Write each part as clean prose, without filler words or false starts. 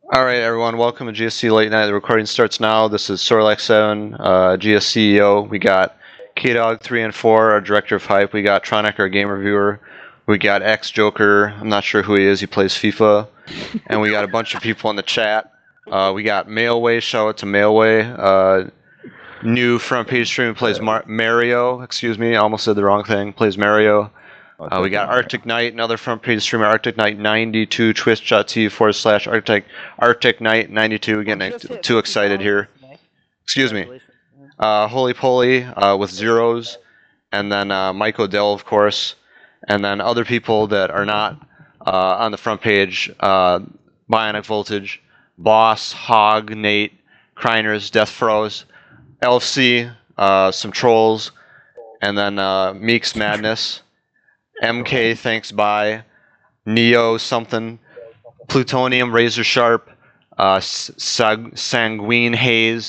All right, everyone. Welcome to GSC Late Night. The recording starts now. This is Sorlex7, GS CEO. We got K-Dog 3 and 4, our director of hype. We got Tronic, our game reviewer. We got X Joker. I'm not sure who he is. He plays FIFA. And we got a bunch of people in the chat. We got Mailway. Shout out to Mailway. New front page stream plays Mario. Excuse me, I almost said the wrong thing. Plays Mario. We got Arctic Knight, another front page streamer, Arctic Knight 92, twitch.tv/Arctic Knight 92. Getting too excited here. Excuse me. Holy Poly with zeros, and then Mike Odell, of course, and then other people that are not on the front page: Bionic Voltage, Boss, Hog, Nate, Criners, Death Froze, LFC, some trolls, and then Meeks Madness. MK, thanks, bye. Neo, something. Plutonium, Razor Sharp. Sanguine Haze.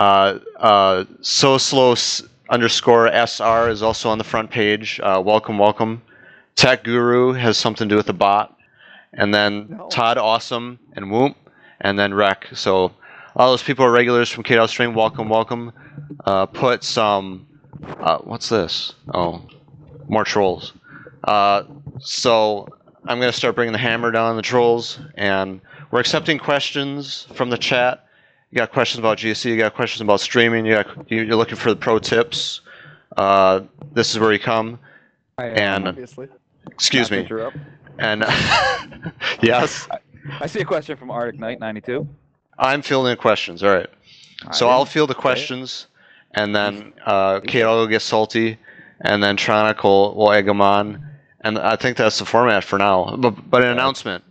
So Slow _ SR is also on the front page. Welcome, welcome. Tech Guru has something to do with the bot. And then Todd Awesome and Whoop. And then Rec. So all those people are regulars from KDOW Stream. Welcome, welcome. Put some... what's this? Oh, more trolls. So I'm going to start bringing the hammer down on the trolls, and we're accepting questions from the chat. You got questions about GSC, you got questions about streaming, you're looking for the pro tips. This is where you come. And obviously. Excuse me. And yes. I see a question from Arctic Knight 92. I'm fielding the questions. All right. So I'll field the questions, and then Kato will get salty, and then Tronic will egg them on. And I think that's the format for now. But an announcement.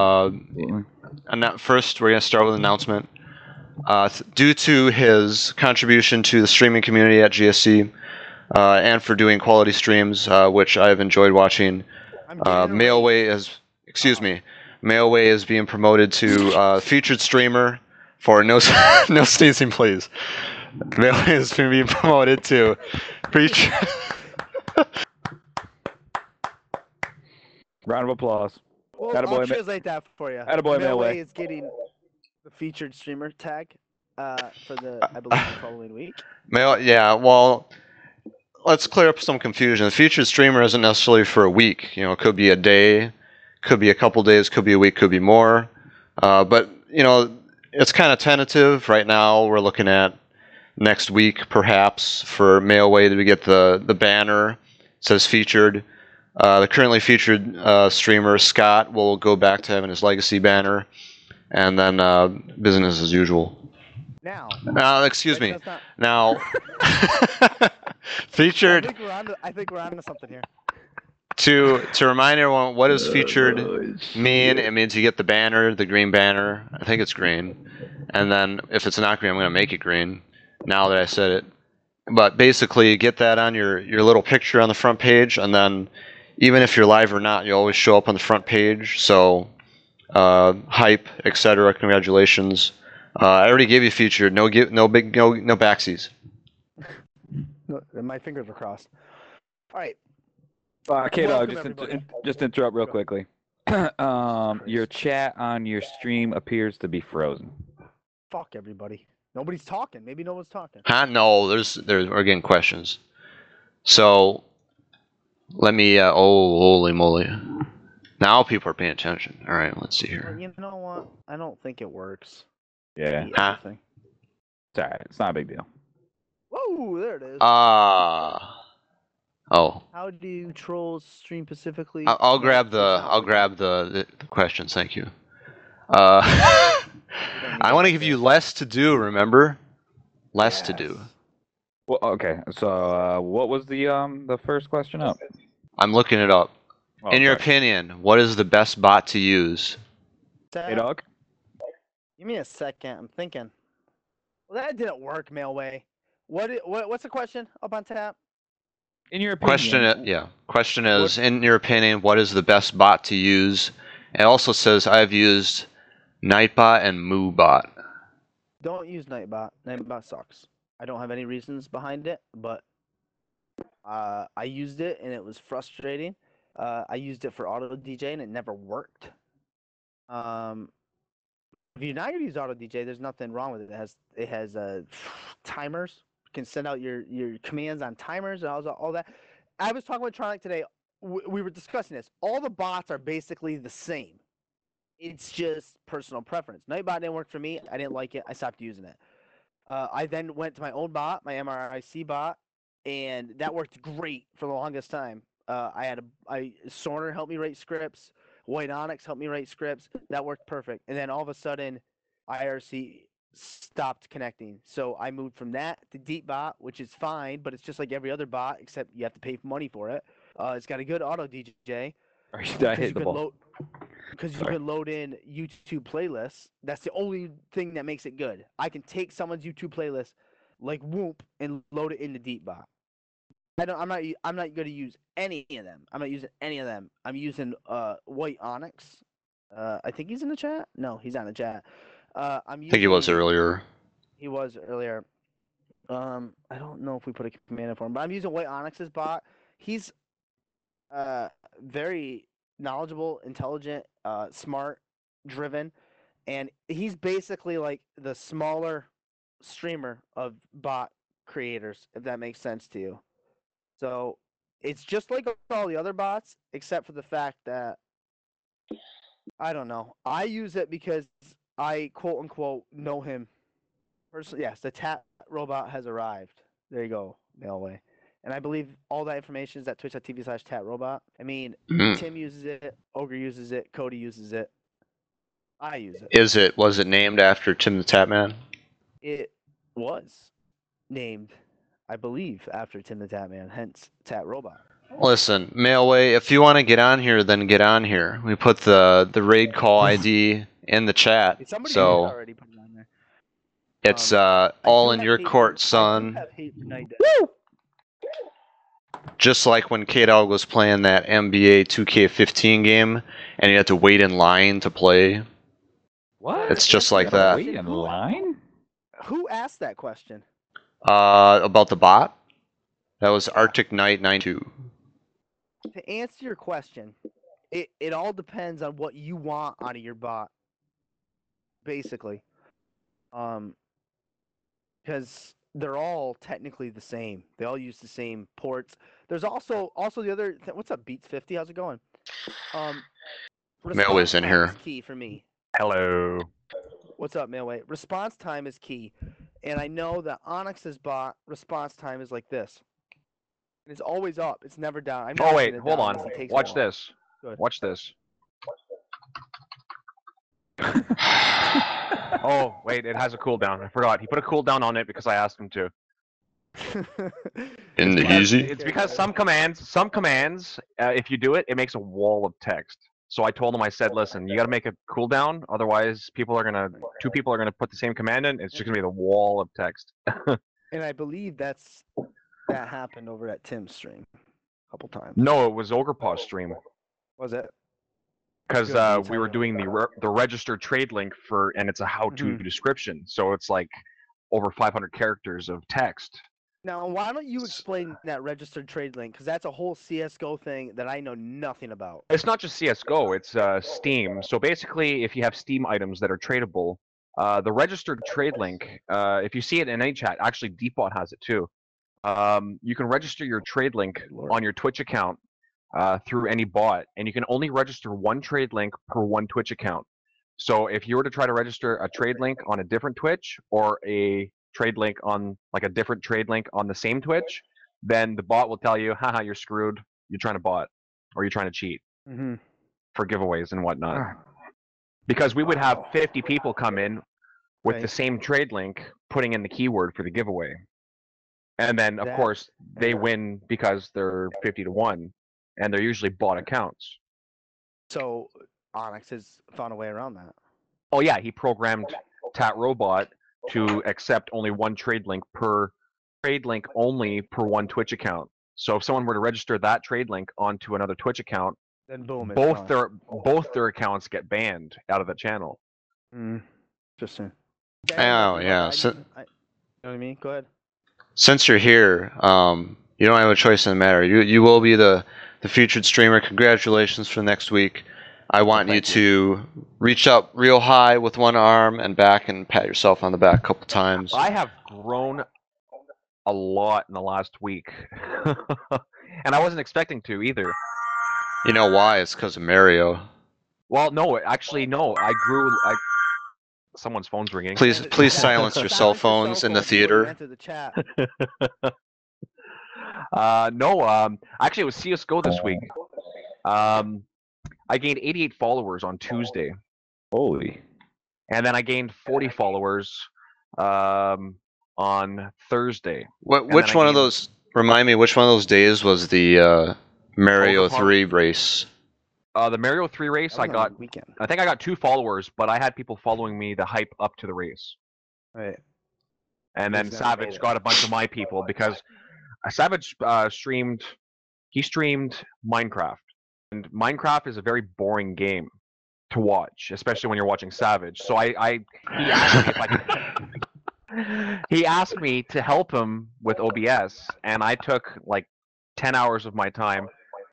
First, we're going to start with an announcement. Due to his contribution to the streaming community at GSC, and for doing quality streams, which I've enjoyed watching, Mailway is being promoted to featured streamer for no sneezing, please. Mailway is being promoted to featured. Round of applause. Well, I'll translate that for you. Attaboy, Mailway is getting the featured streamer tag for the, I believe, the following week. Yeah, well, let's clear up some confusion. The featured streamer isn't necessarily for a week. You know, it could be a day, could be a couple days, could be a week, could be more. But, you know, it's kind of tentative. Right now, we're looking at next week, perhaps, for Mailway to get the banner. It says featured. The currently featured streamer, Scott, will go back to having his legacy banner, and then business as usual. Now, excuse me. Now, featured. I think we're on to something here. To remind everyone, what does featured mean? It means you get the banner, the green banner. I think it's green. And then if it's not green, I'm going to make it green, now that I said it. But basically, you get that on your little picture on the front page, and then even if you're live or not, you always show up on the front page. So, hype, etc. Congratulations. I already gave you featured. No backsies. No, my fingers are crossed. All right. K-Dog, just interrupt real quickly. Your chat on your stream appears to be frozen. Fuck everybody. Nobody's talking. Maybe no one's talking. Huh? No, we're getting questions. So, let me, holy moly. Now people are paying attention. All right, let's see here. Well, you know what? I don't think it works. Yeah. It's alright. It's not a big deal. Whoa, there it is. Oh. How do trolls stream specifically? I'll grab the questions. Thank you. I want to give you less to do. Remember, less to do. Well, okay. So, what was the first question up? I'm looking it up. In your opinion, what is the best bot to use? K-Dog? Give me a second. I'm thinking. Well, that didn't work, Mailway. What's the question up on tap? In your opinion. Question is, in your opinion, what is the best bot to use? It also says I've used Nightbot and MooBot. Don't use Nightbot. Nightbot sucks. I don't have any reasons behind it, but I used it and it was frustrating. I used it for auto DJ and it never worked. if you're not gonna use Auto DJ, there's nothing wrong with it. It has timers. You can send out your commands on timers and all that. I was talking with Tronic today. We were discussing this. All the bots are basically the same. It's just personal preference. Nightbot didn't work for me. I didn't like it. I stopped using it. I then went to my own bot, my MRIC bot, and that worked great for the longest time. Sorner helped me write scripts. White Onyx helped me write scripts. That worked perfect. And then all of a sudden, IRC stopped connecting. So I moved from that to DeepBot, which is fine, but it's just like every other bot, except you have to pay money for it. It's got a good auto DJ. I hit the ball. Because you can load in YouTube playlists. That's the only thing that makes it good. I can take someone's YouTube playlist, like Whoop, and load it into DeepBot. I'm not going to use any of them. I'm not using any of them. I'm using White Onyx. I think he's in the chat. No, he's not in the chat. I think he was earlier. He was earlier. I don't know if we put a command in for him, but I'm using White Onyx's bot. He's very knowledgeable, intelligent, smart, driven, and he's basically like the smaller streamer of bot creators, if that makes sense to you. So it's just like all the other bots, except for the fact that I don't know. I use it because I quote unquote know him personally. Yes, the Tat robot has arrived. There you go, Mailway. And I believe all that information is at twitch.tv/tatrobot. I mean, Tim uses it, Ogre uses it, Cody uses it. I use it. Was it named after Tim the Tatman? It was named, I believe, after Tim the Tatman, hence Tat Robot. Listen, Mailway, if you want to get on here, then get on here. We put the raid call ID in the chat. Somebody so already put it on there. It's all in your court, son. Woo! Just like when K-Dog was playing that NBA 2K15 game, and you had to wait in line to play. What? It's just like that. Wait in line? Who asked that question? About the bot? That was Arctic Knight 92. To answer your question, it all depends on what you want out of your bot, basically. Because they're all technically the same. They all use the same ports. There's also the other. What's up, Beats 50? How's it going? Mailway's in here. Is key for me. Hello. What's up, Mailway? Response time is key, and I know that Onyx's bot response time is like this. It's always up. It's never down. Oh wait, hold on. Watch this. Watch this. Oh wait, it has a cooldown. I forgot. He put a cooldown on it because I asked him to. In the easy? It's because some commands, if you do it, it makes a wall of text. So I told him, I said, listen, you got to make a cooldown, otherwise two people are gonna put the same command in. It's just gonna be the wall of text. And I believe that happened over at Tim's stream a couple times. No, it was Ogrepaw's stream. Was it? Because we were doing the registered trade link and it's a how-to description, so it's like over 500 characters of text. Now, why don't you explain that registered trade link? Because that's a whole CS:GO thing that I know nothing about. It's not just CS:GO; it's Steam. So basically, if you have Steam items that are tradable, the registered trade link, if you see it in any chat, actually DeepBot has it too. You can register your trade link on your Twitch account through any bot, and you can only register one trade link per one Twitch account. So if you were to try to register a trade link on a different Twitch or a trade link on like a different trade link on the same Twitch, then the bot will tell you, haha, you're screwed. You're trying to bot or you're trying to cheat for giveaways and whatnot. Because we would have 50 people come in with the same trade link, putting in the keyword for the giveaway. And then, of course, they win because they're 50-1, and they're usually bot accounts. So Onyx has found a way around that. Oh yeah, he programmed TatRobot to accept only one trade link only per one Twitch account. So if someone were to register that trade link onto another Twitch account, then boom, both their accounts get banned out of the channel. Interesting. Oh yeah. You know what I mean? Go ahead. Since you're here, you don't have a choice in the matter. You will be the featured streamer. Congratulations for next week. I want you thank to reach up real high with one arm and back and pat yourself on the back a couple times. I have grown a lot in the last week, and I wasn't expecting to either. You know why? It's because of Mario. Well, no, actually, no. I grew. Someone's phone's ringing. Please silence your cell phones in the theater. Enter the chat. No. Actually, it was CS:GO this week. I gained 88 followers on Tuesday, Holy. and then I gained 40 followers on Thursday. Which one of those? Remind me, which one of those days was the Mario 3 race? The Mario 3 race, I got. Weekend. I think I got 2 followers, but I had people following me the hype up to the race. Right. And then Who's never made Savage it? got a bunch of my people because Savage streamed. He streamed Minecraft, and Minecraft is a very boring game to watch, especially when you're watching Savage. So he asked me if I could. He asked me to help him with OBS, and I took like 10 hours of my time.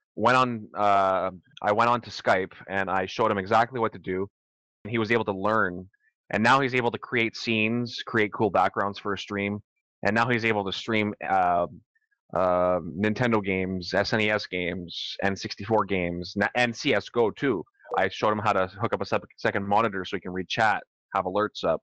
I went on to Skype and I showed him exactly what to do. And he was able to learn, and now he's able to create scenes, create cool backgrounds for a stream, and now he's able to stream Nintendo games, SNES games, N64 games, and CS:GO too. I showed him how to hook up a second monitor so he can read chat, have alerts up.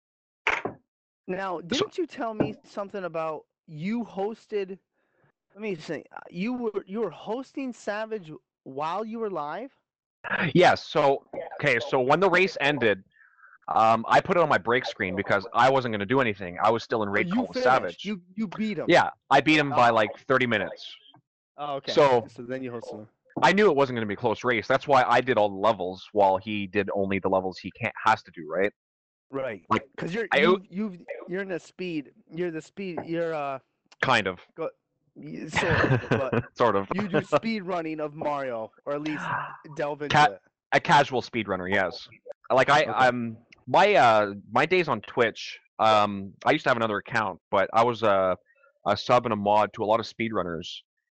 Now, didn't you tell me something about you hosted? Let me think. You were hosting Savage while you were live. Yes. So when the race ended, I put it on my break screen because I wasn't going to do anything. I was still in raid You call with finished. Savage. You beat him. Yeah, I beat him by like 30 minutes. Oh, okay. So then you hosted him. I knew it wasn't going to be a close race. That's why I did all the levels while he did only the levels he has to do, right? Right. Like, Because you're in the speed. You're the speed. You're kind of. sort of, but Sort of. you do speed running of Mario, or at least delve into it. A casual speedrunner, yes. Like my days on Twitch. I used to have another account, but I was a sub and a mod to a lot of speedrunners.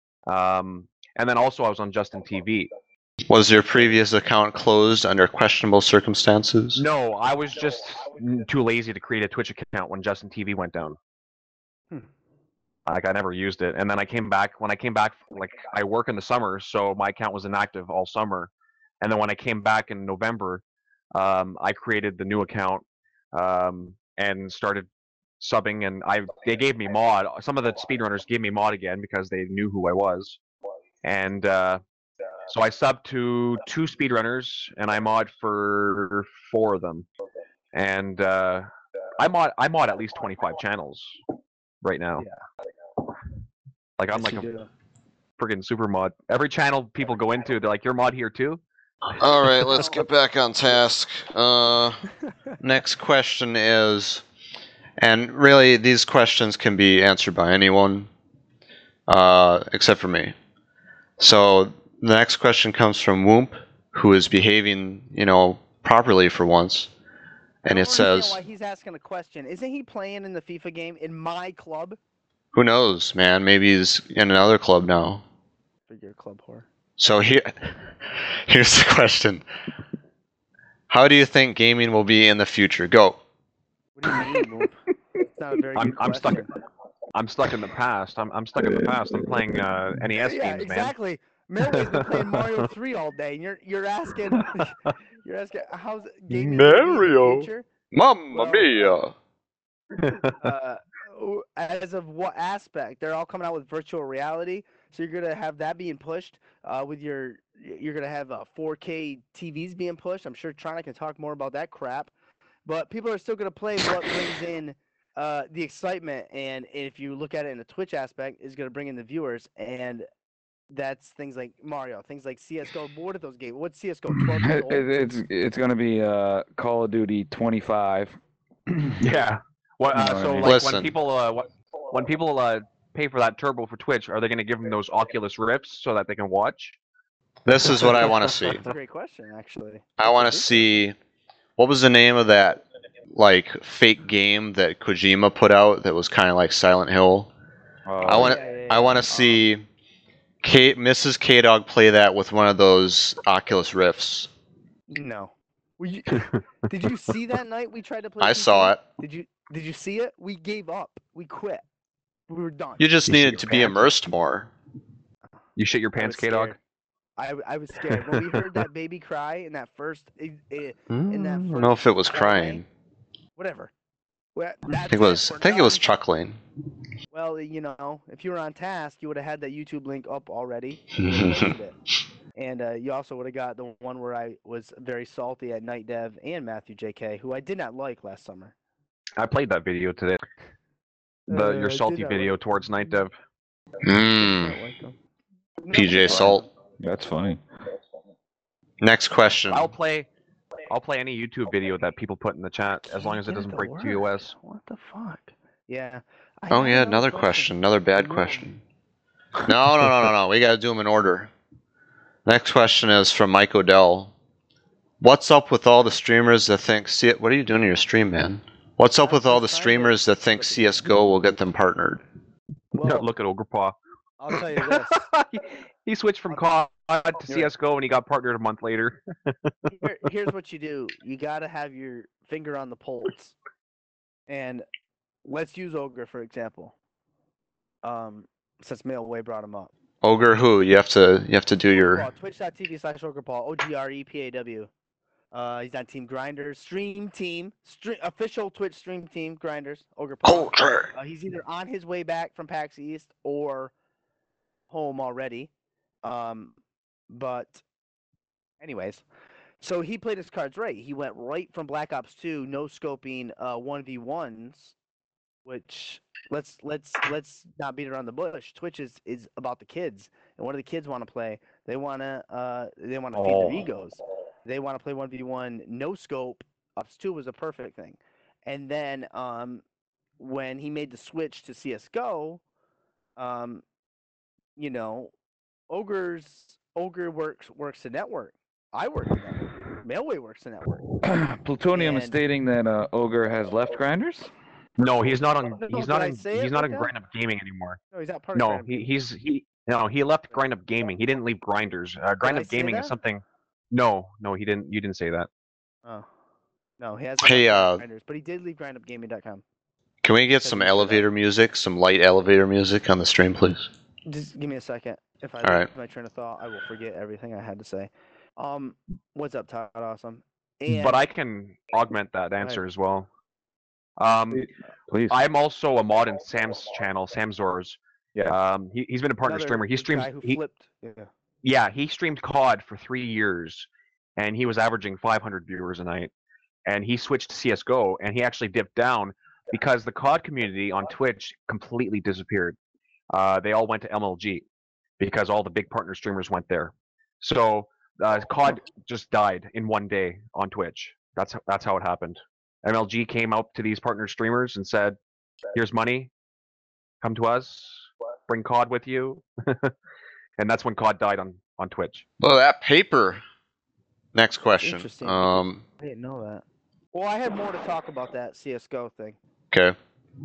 And then also I was on Justin TV. Was your previous account closed under questionable circumstances? No, I was just too lazy to create a Twitch account when Justin TV went down. Like I never used it, and then I came back. When I came back, like I work in the summer, so my account was inactive all summer. And then when I came back in November, I created the new account and started subbing. And they gave me mod. Some of the speedrunners gave me mod again because they knew who I was. And so I subbed to 2 speedrunners, and I mod for 4 of them. And I mod at least 25 channels right now. Yeah. Like I'm like a friggin' super mod. Every channel people go into, they're like, "You're mod here too." All right, let's get back on task. Next question is, and really these questions can be answered by anyone, except for me. So the next question comes from Whoomp, who is behaving, properly for once, and it says, "Why he's asking a question? Isn't he playing in the FIFA game in my club?" Who knows, man? Maybe he's in another club now. Figure club whore. So here's the question. How do you think gaming will be in the future? Go. What do you mean, Whoop? It's not a very good I'm stuck. question. I'm stuck in the past. I'm stuck in the past. I'm playing NES games, man. Exactly. Mary's been playing Mario 3 all day, and you're asking how's gaming gonna be in the Mario. future? Mamma mia. As of what aspect? They're all coming out with virtual reality, so you're gonna have that being pushed. You're gonna have 4K TVs being pushed. I'm sure Tronic can talk more about that crap, but people are still gonna play what brings in the excitement, and if you look at it in the Twitch aspect, is gonna bring in the viewers, and that's things like Mario, things like CS:GO. What are those games? What's CS:GO? 12 years old? It's gonna be Call of Duty 25. Yeah. What? You know what I So mean? like Listen. when people pay for that turbo for Twitch, are they going to give them those Oculus Rifts so that they can watch? This is what I want to see. That's a great question, actually. I want to see, what was the name of that fake game that Kojima put out that was kind of like Silent Hill? I want to see Mrs. K-Dog play that with one of those Oculus Rifts. No. Did you see that night we tried to play? I saw it. Did you see it? We gave up. We quit. We were done. You just You shit needed your to be pants? immersed more. You shit your I pants, was K-Dog? scared. I was scared when we heard that baby cry in that first I don't know if it was play, crying. whatever. Well, I think it was chuckling. Well, if you were on task, you would have had that YouTube link up already. You would have posted it. And you also would have got the one where I was very salty at Night Dev and Matthew JK, who I did not like last summer. I played that video today. Your salty video towards Night Dev. PJ Salt. That's funny. Next question. I'll play any YouTube video that people put in the chat as long as it doesn't break TOS. What the fuck? Yeah. Oh yeah, another question. Another bad question. No. We gotta do them in order. Next question is from Mike Odell. What's up with all the streamers that think... What are you doing in your stream, man? What's up with all the streamers that think CSGO will get them partnered? Well, Look at Ogrepah. I'll tell you this. He switched from COD to CSGO and he got partnered a month later. Here's what you do. You got to have your finger on the pulse. And let's use Ogre, for example. Since Mailway brought him up. Ogre who? You have to do your... Twitch.tv/OgrePaul. OGREPAW. He's on Team Grinders. Official Twitch stream team, Grinders. Ogre Paul. He's either on his way back from PAX East or home already. But anyways, so he played his cards right. He went right from Black Ops 2, no scoping 1v1s, which let's not beat around the bush. Twitch is about the kids, and what do the kids want to play? They want to feed their egos. They want to play 1v1 no scope. Ops 2 was a perfect thing. And then when he made the switch to CS:GO, Ogre works the network. I work the network. Mailway works the network. Plutonium is stating that Ogre has left Grinders. No, he's not on. No, He's did not I in. say it He's not like in that? Grind Up Gaming anymore. No, he's not part of No, Grind Up. he left Grind Up Gaming. He didn't leave Grinders. Grind I Up say Gaming that? is something. No, he didn't. You didn't say that. Oh. No, he hasn't Hey, left Grinders, but he did leave grindupgaming.com. Can we get some elevator music, some light elevator music on the stream, please? Just give me a second. If I All lose right. my train of thought, I will forget everything I had to say. What's up, Todd? Awesome. But I can augment that answer as well. Please. I'm also a mod in Sam's channel, Sam Zors. Yeah. He's been a partner streamer. He streams. Guy who flipped. Yeah. Yeah, he streamed COD for 3 years, and he was averaging 500 viewers a night. And he switched to CS:GO, and he actually dipped down because the COD community on Twitch completely disappeared. They all went to MLG because all the big partner streamers went there. So COD just died in one day on Twitch. That's how it happened. MLG came out to these partner streamers and said, "Here's money, come to us, bring COD with you," and that's when COD died on Twitch. Well, that paper. Next question. Interesting. I didn't know that. Well, I had more to talk about that CS:GO thing. Okay.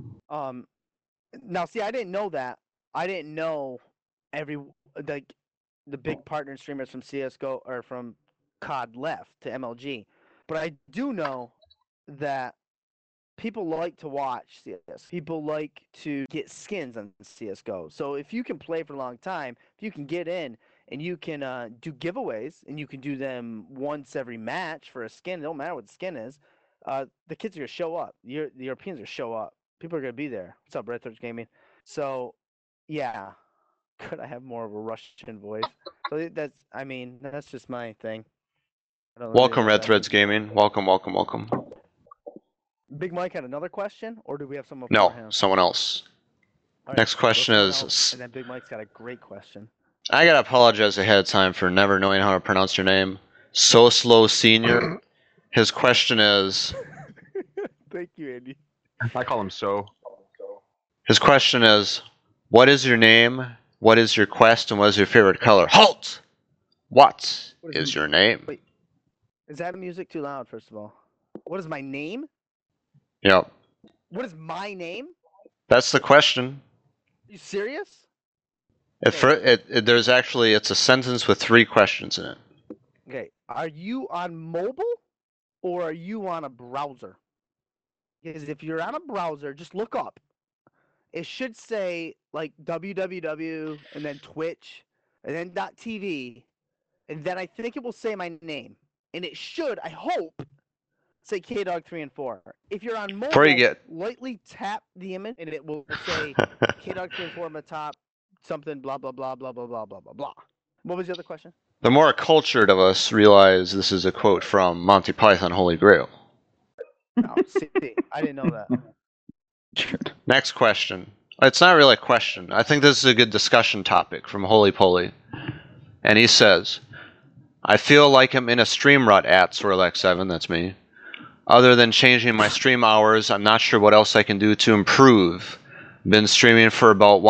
Now, see, I didn't know that. I didn't know the big partner streamers from CS:GO or from COD left to MLG, but I do know that people like to watch CS. People like to get skins on CS:GO. So if you can play for a long time, if you can get in and you can do giveaways and you can do them once every match for a skin, it don't matter what the skin is. The kids are gonna show up. The Europeans are gonna show up. People are gonna be there. What's up, Red Threads Gaming? So, yeah. Could I have more of a Russian voice? So that's just my thing. Welcome, Red Threads Gaming. Welcome. Big Mike had another question, or do we have someone? No, for him? someone else. All right, Next question someone is- else, and then Big Mike's got a great question. I gotta apologize ahead of time for never knowing how to pronounce your name. So Slow Senior. His question is... Thank you, Andy. I call him So. His question is, what is your name, what is your quest, and what is your favorite color? Halt! What is your name? Wait, is that music too loud, first of all? What is my name? Yep. What is my name? That's the question. Are you serious? It's a sentence with 3 questions in it. Okay, Are you on mobile or are you on a browser? Because if you're on a browser, just look up. It should say like www and then Twitch and then .tv and then I think it will say my name. And it should, I hope, say KDog 3 and 4. If you're on Before you mobile, get lightly tap the image and it will say KDog 3 and 4 on the top, something blah blah blah blah blah blah blah blah blah. What was the other question? the more cultured of us realize this is a quote from Monty Python Holy Grail. Oh, see, I didn't know that. Next question. It's not really a question. I think this is a good discussion topic from Holy Poly. And he says, I feel like I'm in a stream rut at Sorlex7, that's me. Other than changing my stream hours, I'm not sure what else I can do to improve. Been streaming for about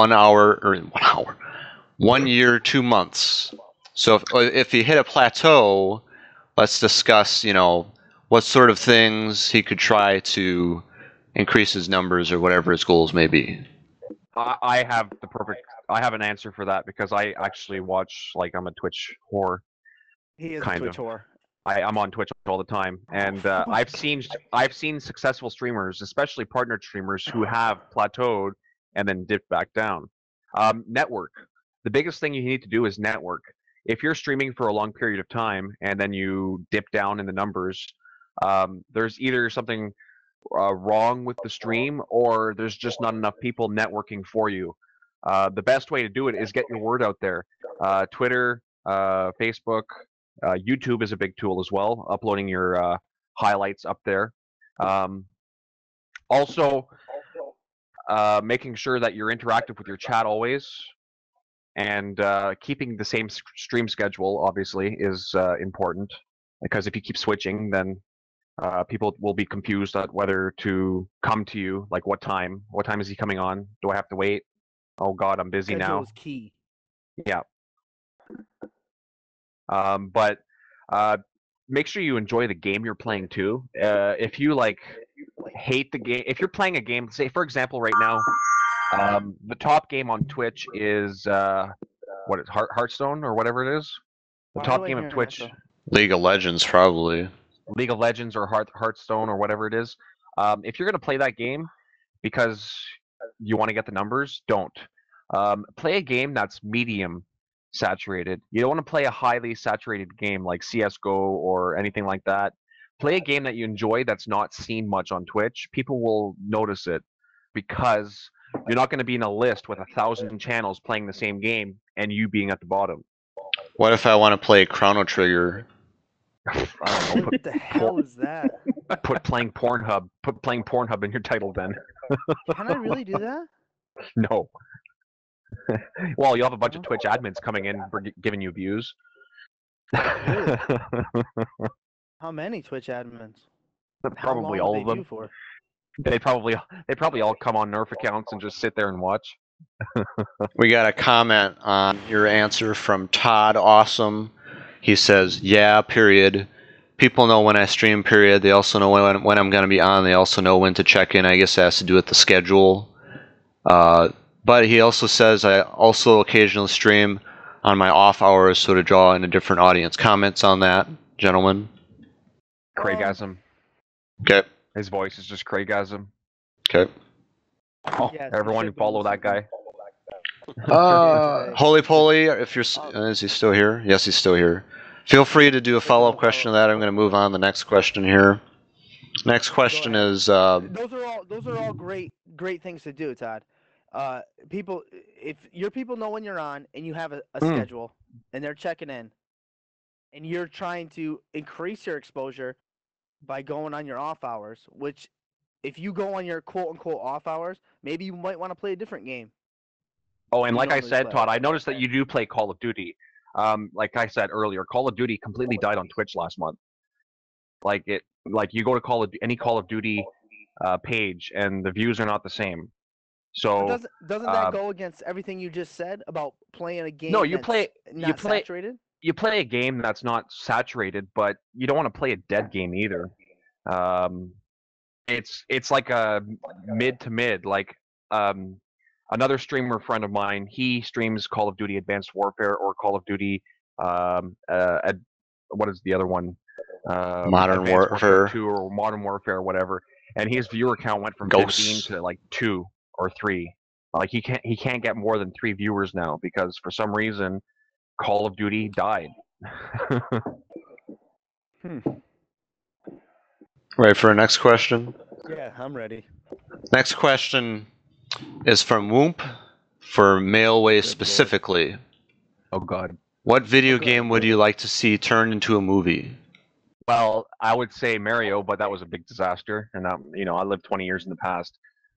1 year, 2 months. So if he hit a plateau, let's discuss, what sort of things he could try to increase his numbers or whatever his goals may be. I have an answer for that because I actually watch, I'm a Twitch whore. He is Kind a Twitch of. whore. I'm on Twitch all the time, and I've seen successful streamers, especially partnered streamers, who have plateaued and then dipped back down. Network. The biggest thing you need to do is network. If you're streaming for a long period of time and then you dip down in the numbers, there's either something wrong with the stream or there's just not enough people networking for you. The best way to do it is get your word out there. Twitter, Facebook, YouTube is a big tool as well, uploading your highlights up there. Also, making sure that you're interactive with your chat always, and keeping the same stream schedule obviously is important, because if you keep switching, then people will be confused at whether to come to you, like what time is he coming on? Do I have to wait? Oh God, I'm busy Schedule now. is key. Yeah. But make sure you enjoy the game you're playing too. If you hate the game, if you're playing a game, say for example right now, the top game on Twitch is what is Hearthstone or whatever it is. The Why top do I game hear of an Twitch, echo? League of Legends, probably. League of Legends or Hearthstone or whatever it is. If you're gonna play that game because you want to get the numbers, don't. Play a game that's medium saturated. You don't want to play a highly saturated game like CS:GO or anything like that. Play a game that you enjoy that's not seen much on Twitch. People will notice it because you're not going to be in a list with 1,000 channels playing the same game and you being at the bottom. What if I want to play Chrono Trigger? I don't know. What the hell is that? Put playing Pornhub in your title then. Can I really do that? No. Well, you'll have a bunch of Twitch admins coming in for giving you views. Really? How many Twitch admins? How Probably long all would of they them. view for? They probably all come on Nerf accounts and just sit there and watch. We got a comment on your answer from Todd Awesome. He says, yeah, period. People know when I stream, period. They also know when I'm going to be on. They also know when to check in. I guess it has to do with the schedule. But he also says, I also occasionally stream on my off hours, so to draw in a different audience. Comments on that, gentlemen? Craigasm. Okay. His voice is just Craigasm. Okay. Oh, Yes, he everyone should be follow that listening. guy. Holy Poly, if you're, is he still here? Yes, he's still here. Feel free to do a follow-up question to that. I'm going to move on to the next question here. Next question ahead. is, Those are all great things to do, Todd. People, if your people know when you're on and you have a schedule and they're checking in, and you're trying to increase your exposure by going on your off hours, which if you go on your quote unquote off hours, maybe you might want to play a different game. Oh, and You like I normally said, play. Todd, I noticed that you do play Call of Duty. Like I said earlier, Call of Duty completely died on Twitch last month. Like you go to any Call of Duty page, and the views are not the same. So But doesn't that go against everything you just said about playing a game? No, you that's play saturated. You play a game that's not saturated, but you don't want to play a dead game either. It's like a mid to mid. Like another streamer friend of mine, he streams Call of Duty Advanced Warfare or Call of Duty what is the other one? Modern Advanced Warfare. 2 or Modern Warfare or whatever. And his viewer count went from Ghosts. 15 to like 2 or 3. Like he can't get more than 3 viewers now because for some reason Call of Duty died. Right for our next question. Yeah, I'm ready. Next question is from Whoop for Mailway Lord. specifically. Oh God. What video Okay. game would you like to see turned into a movie? Well, I would say Mario, but that was a big disaster, and I lived 20 years in the past.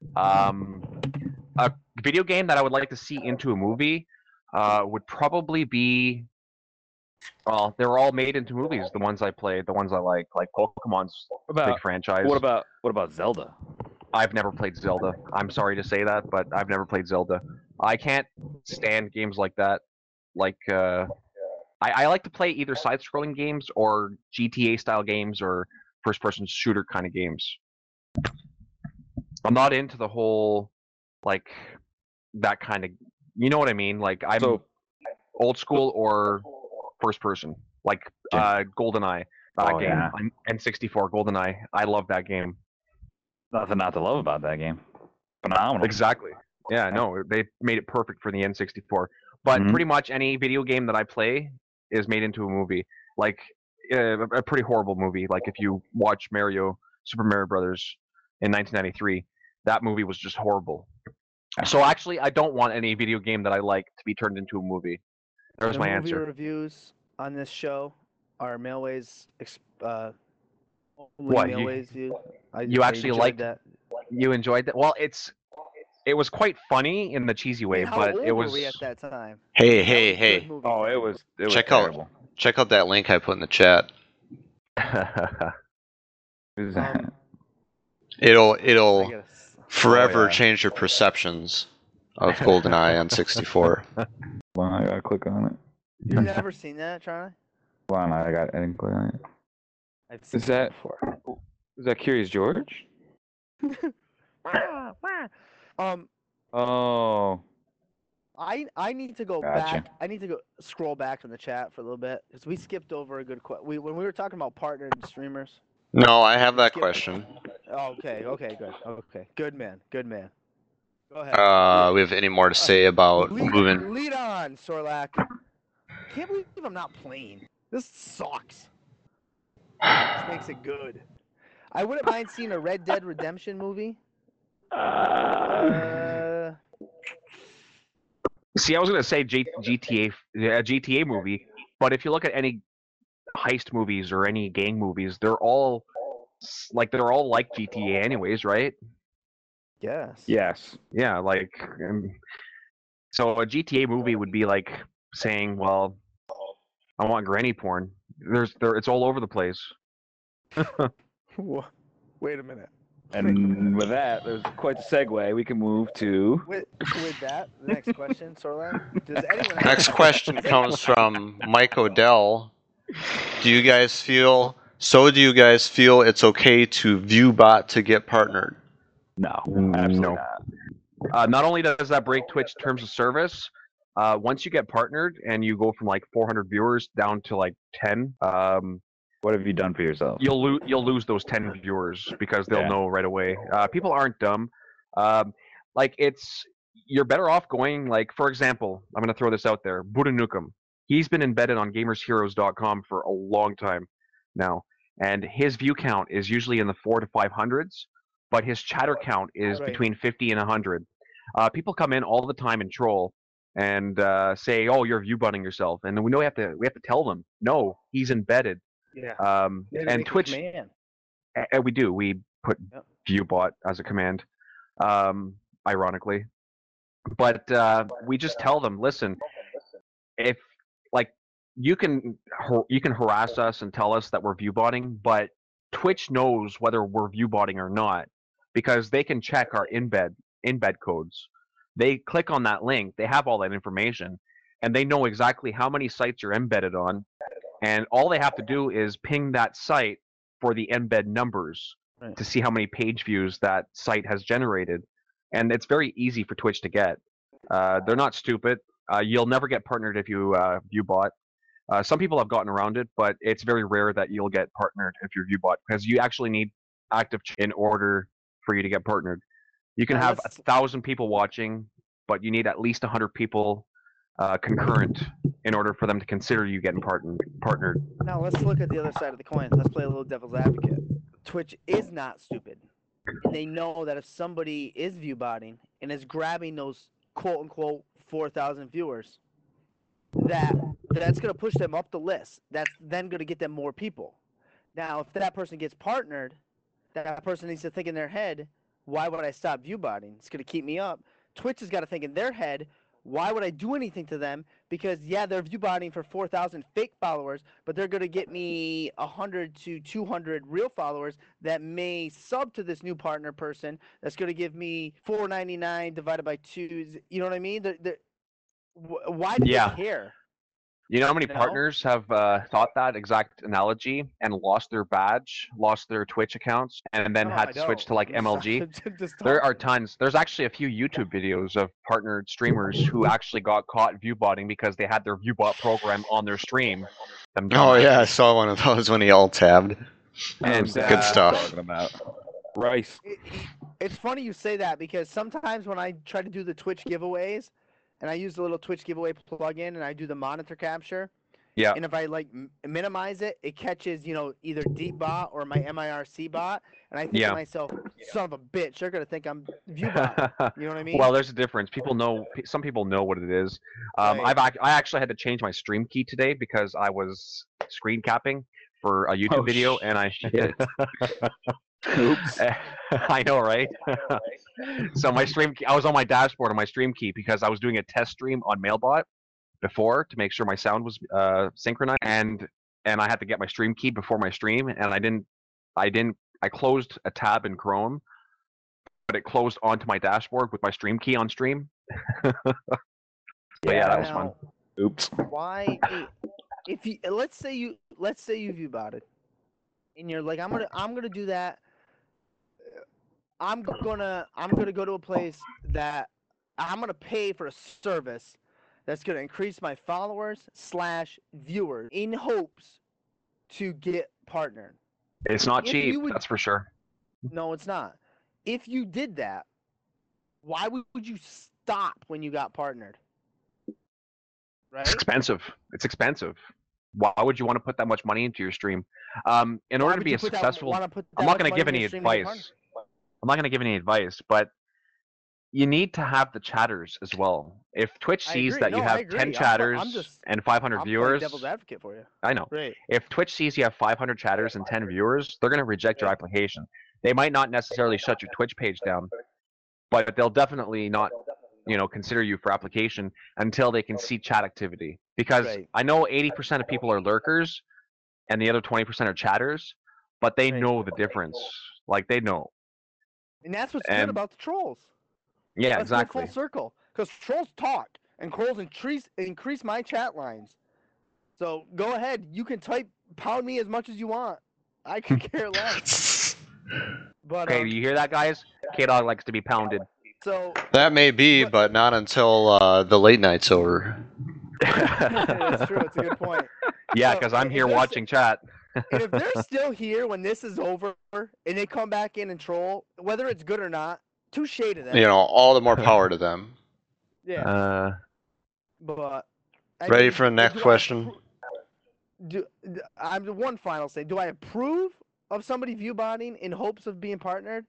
A video game that I would like to see into a movie would probably be. Well, they were all made into movies. The ones I played, the ones I like Pokemon's a big franchise. What about Zelda? I've never played Zelda. I'm sorry to say that, but I've never played Zelda. I can't stand games like that. Like, I like to play either side-scrolling games or GTA-style games or first-person shooter kind of games. I'm not into the whole, like, that kind of. You know what I mean? Like, I'm old school or first-person. Like, GoldenEye. That game. Yeah. N64 GoldenEye. I love that game. Nothing not to love about that game. Phenomenal. Exactly. Yeah, no, they made it perfect for the N64. But Mhm. pretty much any video game that I play is made into a movie. Like a pretty horrible movie. Like if you watch Super Mario Brothers in 1993, that movie was just horrible. So actually, I don't want any video game that I like to be turned into a movie. There's my movie answer. Reviews on this show are Mailways. Only What, you- Mailways views. you actually enjoyed liked- that? You enjoyed that? Well, it was quite funny in the cheesy way, How but old it was. were we at that time? Hey, That hey, was a hey. good movie. Oh, it was Check terrible. Check out that link I put in the chat. It was- It'll I gotta forever yeah. change your perceptions of GoldenEye on 64. Hold on, I gotta click on it. You've never seen that, Charlie? Hold on, I didn't click on it. I've seen Is that- it before. Is that Curious George? Oh, I need to go Gotcha. back. I need to go scroll back from the chat for a little bit because we skipped over a good question. When we were talking about partnered streamers. No, I have that question. Okay, good. Okay, good man. Go ahead. We have any more to say about moving? Lead on, Sorlak. Can't believe I'm not playing. This sucks. This makes it good. I wouldn't mind seeing a Red Dead Redemption movie. See, I was gonna say GTA movie, but if you look at any heist movies or any gang movies, they're all like GTA anyways, right? Yes. yes. Yeah, like so a GTA movie would be like saying, "Well, I want granny porn." It's all over the place. Wait a minute. And with that, there's quite a segue. We can move to. With that, the next question, Sorlak. Does anyone have Next question comes from Mike Odell. Do you guys feel it's okay to view bot to get partnered? No, absolutely No. not. Not only does that break Twitch terms of service, once you get partnered and you go from like 400 viewers down to like 10, What have you done for yourself? you'll lose those 10 viewers because they'll Yeah. know right away. People aren't dumb. Like you're better off going like, for example, I'm gonna throw this out there. Buddha Nukem. He's been embedded on GamersHeroes.com for a long time now, and his view count is usually in the 400 to 500s, but his chatter count is Right. between 50 and 100. People come in all the time and troll and say, "Oh, you're view butting yourself," and then we have to tell them, "No, he's embedded." Yeah. And Twitch, and we do. We put Yep. viewbot as a command, ironically. But we just tell them, listen, if like you can harass us and tell us that we're viewbotting, but Twitch knows whether we're viewbotting or not because they can check our embed codes. They click on that link, they have all that information, and they know exactly how many sites you're embedded on. And all they have to do is ping that site for the embed numbers Right. to see how many page views that site has generated. And it's very easy for Twitch to get. They're not stupid. You'll never get partnered if you bot. Some people have gotten around it, but it's very rare that you'll get partnered if you're ViewBot because you actually need active in order for you to get partnered. You can Now have let's 1,000 people watching, but you need at least 100 people concurrent in order for them to consider you getting partnered. now let's look at the other side of the coin. Let's play a little devil's advocate. Twitch is not stupid, and they know that if somebody is viewbotting and is grabbing those quote unquote 4,000 viewers, that's going to push them up the list. That's then going to get them more people. Now, if that person gets partnered, that person needs to think in their head, why would I stop viewbotting? It's going to keep me up. Twitch has got to think in their head, why would I do anything to them? Because, yeah, they're viewbotting for 4,000 fake followers, but they're going to get me 100 to 200 real followers that may sub to this new partner person. That's going to give me $4.99 divided by 2. You know what I mean? Why do Yeah. they care? You know how many No. partners have thought that exact analogy and lost their badge, lost their Twitch accounts, and then No, had I to switch to don't. like I'm MLG? just There are talking. tons. There's actually a few YouTube videos of partnered streamers who actually got caught viewbotting because they had their viewbot program on their stream. Them Oh yeah, I dumbasses. saw one of those when he alt tabbed. And, Exactly what I'm stuff. Talking about Rice. It's funny you say that because sometimes when I try to do the Twitch giveaways, and I use the little Twitch giveaway plugin, and I do the monitor capture, Yeah. and if I like minimize it, it catches either DeepBot or my MIRC bot, and I think Yeah. to myself, son of a bitch, they're gonna think I'm viewbot. You know what I mean? Well, there's a difference. People know. Some people know what it is. Right. I actually had to change my stream key today because I was screen capping for a YouTube Oh, video, and I. shit. Oops. I know, right? So my stream key, I was on my dashboard on my stream key because I was doing a test stream on Mailbot before to make sure my sound was synchronized, and I had to get my stream key before my stream, and I closed a tab in Chrome, but it closed onto my dashboard with my stream key on stream. But yeah, that was fun. Now, Oops. why? If you let's say you viewbotted, and you're like, I'm gonna do that. I'm gonna go to a place that I'm gonna pay for a service that's gonna increase my followers / viewers in hopes to get partnered. It's not If cheap, you would- that's for sure. No, it's not. If you did that, why would you stop when you got partnered? Right? It's expensive. It's expensive. Why would you want to put that much money into your stream? In Why order to would be you a put that- successful, wanna put I'm that not much going to money give in any your stream to get advice. I'm not going to give any advice, but you need to have the chatters as well. If Twitch I sees agree. that No, you I have agree. 10 I'm chatters just- and 500 I'm playing viewers, devil's advocate for you. I know. Right. If Twitch sees you have 500 chatters and 10 viewers, they're going to reject your application. They might not necessarily shut your Twitch page down, but they'll definitely not, consider you for application until they can see chat activity. Because Right. I know 80% of people are lurkers, and the other 20% are chatters, but they Right. know the difference. Like they know. And that's what's And- good about the trolls. Yeah, Let's go exactly. full circle. Because trolls talk, and trolls increase my chat lines. So go ahead. You can pound me as much as you want. I could care less. But Okay, do you hear that, guys? K-Dog likes to be pounded. so That may be, But- but not until the late night's over. that's true. It's a good point. Yeah, So, because I'm if here there's- watching chat. And if they're still here when this is over, and they come back in and troll, whether it's good or not, touche to them. All the more power to them. Yeah. But I Ready mean, for the next do I question? I'm the one final thing. Do I approve of somebody viewbotting in hopes of being partnered?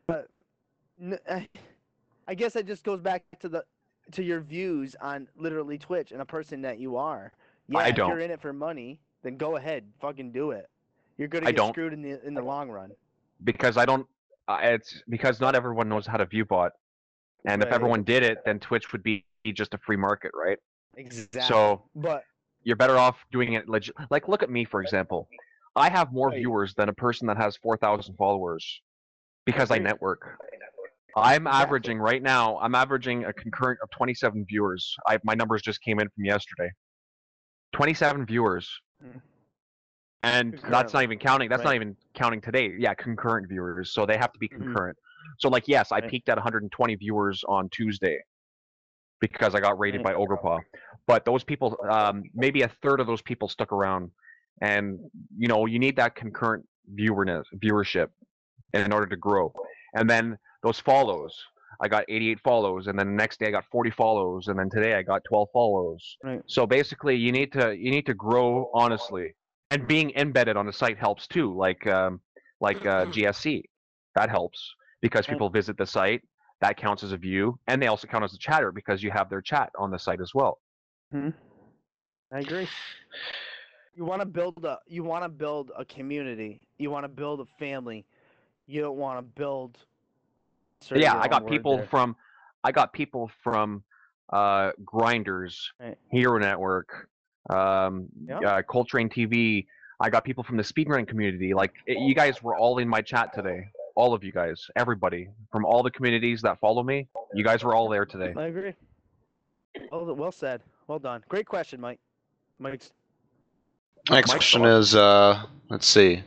I guess that just goes back to your views on literally Twitch and a person that you are. Yeah, I if don't. you're in it for money, then go ahead, fucking do it. You're gonna I get don't. screwed in the long run. Because I don't. It's because not everyone knows how to viewbot, and if Right. everyone did it, then Twitch would be just a free market, right? Exactly. So But you're better off doing it legit. Like, look at me, for example. I have more Right. viewers than a person that has 4,000 followers because I Agreed. network. I'm Exactly. averaging right now. I'm averaging a concurrent of 27 viewers. My numbers just came in from yesterday. 27 viewers, Mm. and that's Concurrently, not even counting. That's not right. even counting today. Yeah, concurrent viewers. So they have to be Mhm. concurrent. So like, yes, I Right. peaked at 120 viewers on Tuesday. because I got raided by Ogrepah. But those people, maybe a third of those people stuck around, and you need that concurrent viewership in order to grow. And then those follows, I got 88 follows, and then the next day I got 40 follows, and then today I got 12 follows. Right. So basically, you need to grow honestly, and being embedded on the site helps too, like GSC, that helps because people visit the site. That counts as a view, and they also count as a chatter because you have their chat on the site as well. I agree. You want to build a community. You want to build a family. You don't want to build. Yeah, I got people from Grinders, Right. Hero Network, Coltrane TV. I got people from the speedrunning community. Like you guys were all in my chat today. All of you guys, everybody from all the communities that follow me, you guys were all there today. I agree. Well said. Well done. Great question, Mike. Next Mike's question awesome. is, let's see.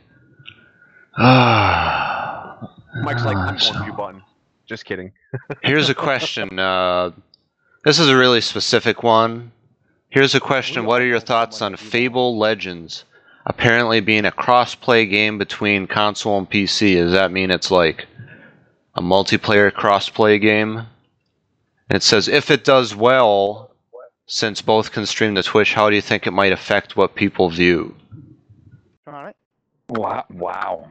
Mike's like, I'm going view button. Just kidding. Here's a question. This is a really specific one. Here's a question. What are your thoughts on Fable Legends apparently being a cross-play game between console and PC? Does that mean it's like a multiplayer cross-play game? It says, if it does well, since both can stream to Twitch, how do you think it might affect what people view? All right. Wow.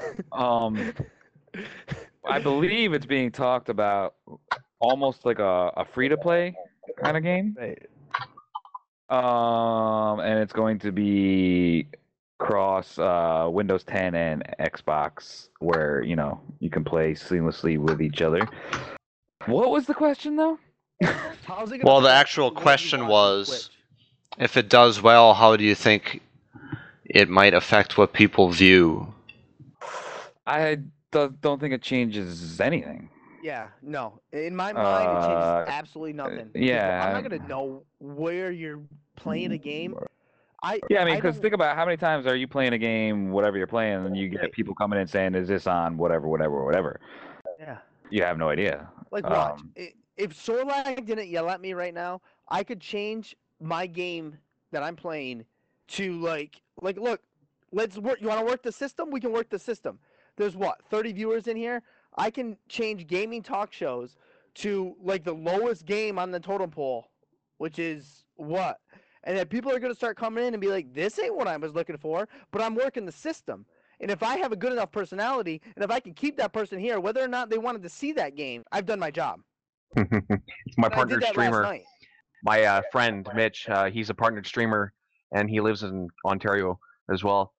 I believe it's being talked about almost like a free-to-play kind of game. Right. And it's going to be cross Windows 10 and Xbox, where you can play seamlessly with each other. What was the question, though? How's it gonna Well, the affect actual what you question watch on was, Twitch? if it does well, how do you think it might affect what people view? I don't think it changes anything. Yeah, no. In my mind, it changes absolutely nothing. Because yeah. I'm not gonna know where you're playing a game. Yeah, I mean, because don't- think about how many times are you playing a game, whatever you're playing, and you get people coming in saying, "Is this on whatever?" Yeah. You have no idea. Like, watch. If Sorlag didn't yell at me right now, I could change my game that I'm playing to like look, let's work. You want to work the system? We can work the system. There's 30 viewers in here. I can change gaming talk shows to like the lowest game on the totem pole, which is what? And then people are gonna start coming in and be like, "This ain't what I was looking for," but I'm working the system. And if I have a good enough personality, and if I can keep that person here, whether or not they wanted to see that game, I've done my job. It's my And I partner did that streamer. last night. My friend Mitch, he's a partnered streamer, and he lives in Ontario as well.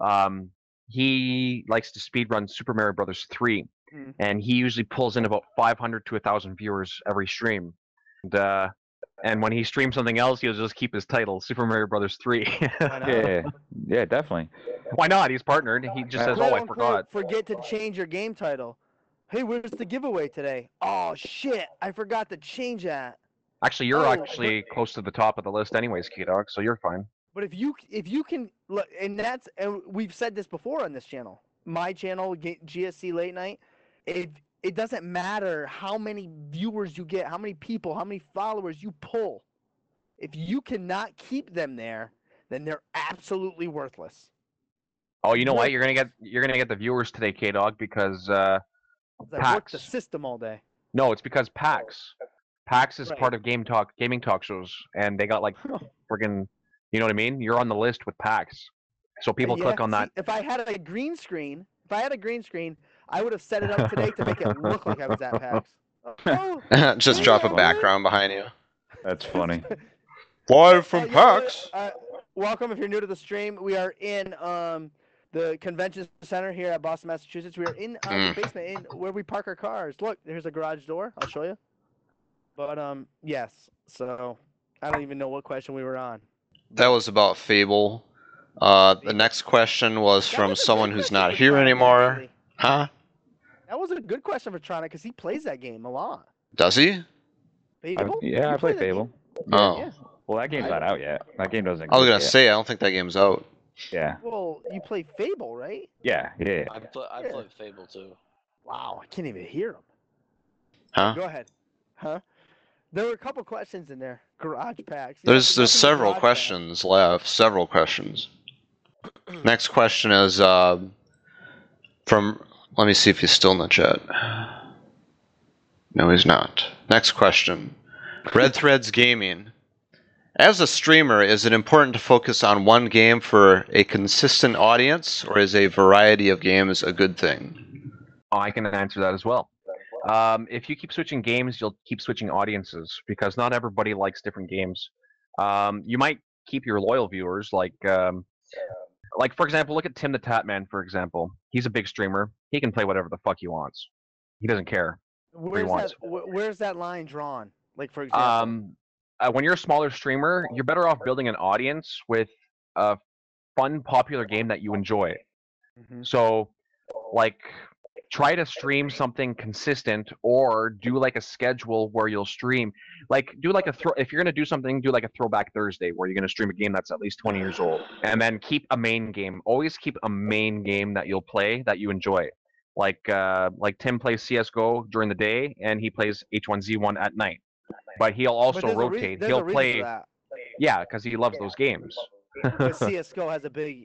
He likes to speedrun Super Mario Brothers 3, and he usually pulls in about 500 to 1,000 viewers every stream. And when he streams something else, he'll just keep his title, Super Mario Brothers 3. Yeah, definitely. Why not? He's partnered. He just says, "Oh, I forgot." Forget to change your game title. Hey, where's the giveaway today? Oh shit, I forgot to change that. Actually, you're actually close to the top of the list, anyways, K-Dog. So you're fine. But if you can look, and we've said this before on this channel, my channel, GSC Late Night, it doesn't matter how many viewers you get, how many people, how many followers you pull. If you cannot keep them there, then they're absolutely worthless. Oh, you know what? You're gonna get the viewers today, K-Dog, because I PAX. worked the system all day. No, it's because PAX. PAX is part of gaming talk shows, and they got like friggin', you know what I mean? You're on the list with PAX, so people click on that. If I had a green screen, I would have set it up today to make it look like I was at PAX. Just drop a background behind you. That's funny. Live from PAX. Welcome if you're new to the stream. We are in the convention center here at Boston, Massachusetts. We are in the basement, in where we park our cars. Look, there's a garage door. I'll show you. But yes. So I don't even know what question we were on. That was about Fable. The next question was from someone who's not here anymore. Huh? That was a good question for Tronic because he plays that game a lot. Does he? Fable? I play Fable. Oh. Yeah. Well, that game's not out yet. That game doesn't. I was gonna exist say I don't think that game's out. yet. Well, you play Fable, right? Yeah. I play Fable too. Wow, I can't even hear him. Huh? Go ahead. Huh? There were a couple questions in there. Garage packs. There's nothing but several garage questions left. Several questions. Next question is from. Let me see if he's still in the chat. No, he's not. Next question. Red Threads Gaming. As a streamer, is it important to focus on one game for a consistent audience, or is a variety of games a good thing? Oh, I can answer that as well. If you keep switching games, you'll keep switching audiences because not everybody likes different games. You might keep your loyal viewers, like for example, look at Tim the Tatman, for example. He's a big streamer. He can play whatever the fuck he wants. He doesn't care. Where's that line drawn? Like, for example. When you're a smaller streamer, you're better off building an audience with a fun, popular game that you enjoy. Mhm. So, like, try to stream something consistent, or do like a schedule where you'll stream. Like, do like if you're gonna do something, do like a Throwback Thursday where you're gonna stream a game that's at least 20 years old, and then keep a main game. Always keep a main game that you'll play that you enjoy. Like Tim plays CS:GO during the day, and he plays H1Z1 at night. But he'll also But rotate. there's He'll a reason play. for that. Yeah, because he loves those games. But CS:GO has a big.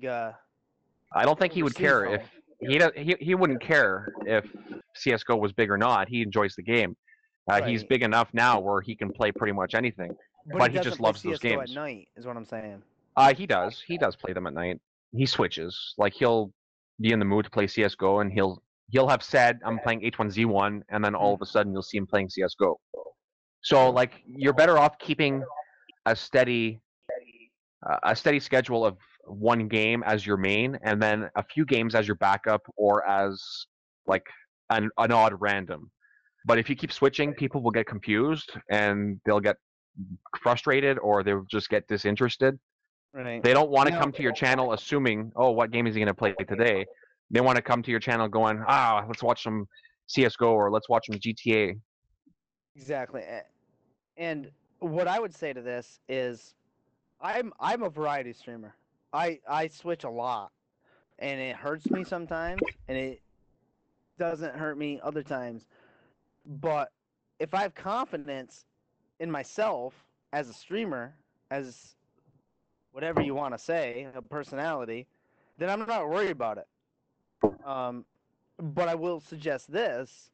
I don't think he would receive care zone. if he wouldn't care if CS:GO was big or not. He enjoys the game. He's Right. big enough now where he can play pretty much anything. But he doesn't just play loves those CS:GO games. at night, is what I'm saying. He does. He does play them at night. He switches. Like, he'll be in the mood to play CS:GO, and he'll have said, "I'm playing H1Z1," and then all of a sudden you'll see him playing CS:GO. So, like, you're better off keeping a steady schedule of one game as your main, and then a few games as your backup, or as like an odd random. But if you keep switching, people will get confused and they'll get frustrated, or they'll just get disinterested. Right. They don't want to Now- come to your channel assuming, oh, what game is he going to play today? They want to come to your channel going, let's watch some CS:GO, or let's watch some GTA. Exactly. And what I would say to this is, I'm a variety streamer. I switch a lot, and it hurts me sometimes, and it doesn't hurt me other times. But if I have confidence in myself as a streamer, as whatever you want to say, a personality, then I'm not worried about it. But I will suggest this: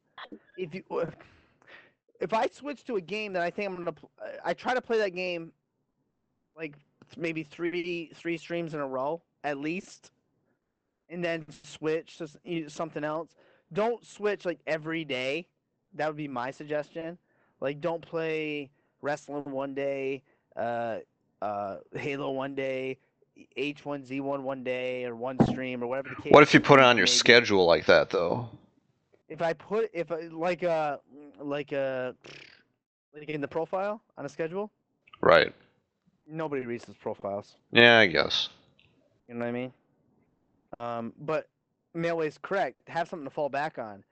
if I switch to a game that I think I'm gonna, I try to play that game like maybe three streams in a row at least, and then switch to something else. Don't switch like every day. That would be my suggestion. Like, don't play wrestling one day, Halo one day, H1Z1 one day, or one stream, or whatever the case. What if you put it on your may be. schedule like that, though? If I like in the profile on a schedule, Right. nobody reads those profiles. Yeah, I guess. You know what I mean? But Mailway's correct. Have something to fall back on.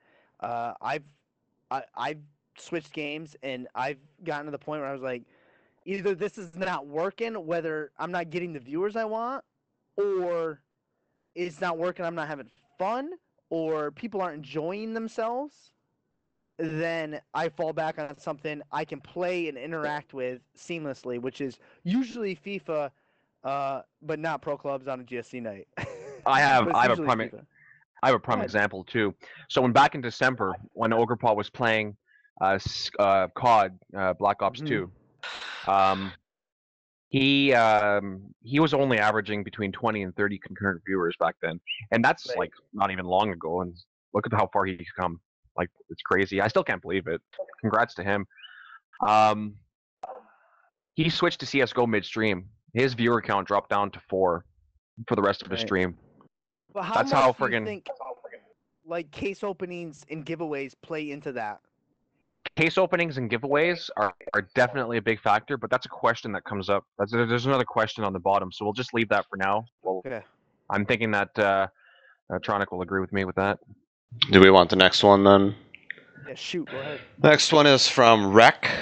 I've switched games, and I've gotten to the point where I was like, either this is not working, whether I'm not getting the viewers I want, or it's not working, I'm not having fun, or people aren't enjoying themselves. Then I fall back on something I can play and interact with seamlessly, which is usually FIFA, but not pro clubs on a GSC night. I have But it's a usually prime FIFA. I have a prime ahead. example too. So back in December, when Ogrepot was playing COD Black Ops Mhm. 2, he was only averaging between 20 and 30 concurrent viewers back then, and that's Right. like not even long ago. And look at how far he's come. Like, it's crazy. I still can't believe it. Congrats to him. He switched to CS:GO midstream. His viewer count dropped down to 4 for the rest of the Right. stream. But how That's much how do you friggin- think like case openings and giveaways play into that? Case openings and giveaways are definitely a big factor, but that's a question that comes up. There's another question on the bottom, so we'll just leave that for now. Okay. I'm thinking that Tronic will agree with me with that. Do we want the next one then? Yeah, shoot, go ahead. Next one is from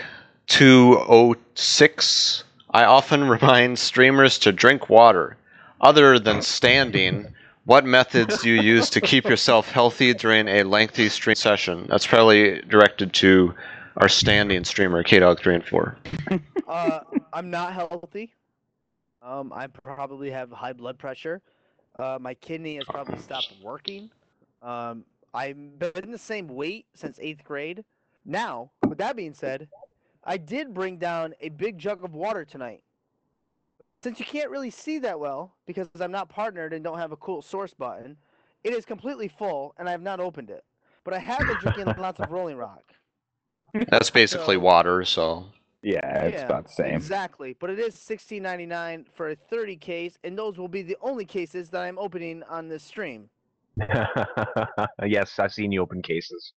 Rec206. I often remind streamers to drink water. Other than standing, what methods do you use to keep yourself healthy during a lengthy stream session? That's probably directed to our standing streamer, KDog3 and 4? I'm not healthy. I probably have high blood pressure. My kidney has probably stopped working. I've been the same weight since 8th grade. Now, with that being said, I did bring down a big jug of water tonight. Since you can't really see that well, because I'm not partnered and don't have a cool source button, it is completely full, and I have not opened it. But I have been drinking lots of Rolling Rock. That's basically So- water, so Yeah, it's about the same. Exactly, but it is $16.99 for a 30 case, and those will be the only cases that I'm opening on this stream. Yes, I've seen you open cases.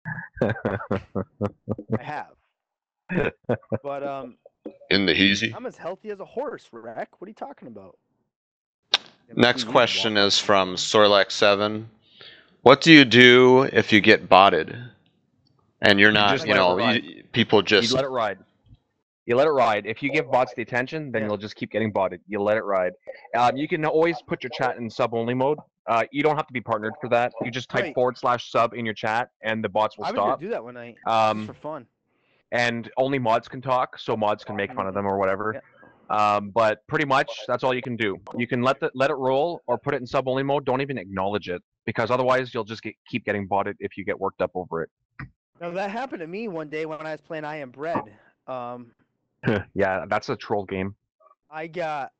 I have. But in the heezy. I'm as healthy as a horse, Rec. What are you talking about? Next question is from Sorlac7. What do you do if you get botted? And you're not, just you let it know, ride. people You just. let it ride. You let it ride. If you give bots the attention, then Yeah. you'll just keep getting botted. You let it ride. You can always put your chat in sub-only mode. You don't have to be partnered for that. You just type Right. /sub in your chat, and the bots will I was gonna stop. do that one night, Um, just for fun. And only mods can talk, so mods can make fun of them or whatever. Yeah. But pretty much that's all you can do. You can let it roll or put it in sub-only mode. Don't even acknowledge it, because otherwise you'll just keep getting botted if you get worked up over it. Now that happened to me one day when I was playing I Am Bread. Yeah, that's a troll game. I got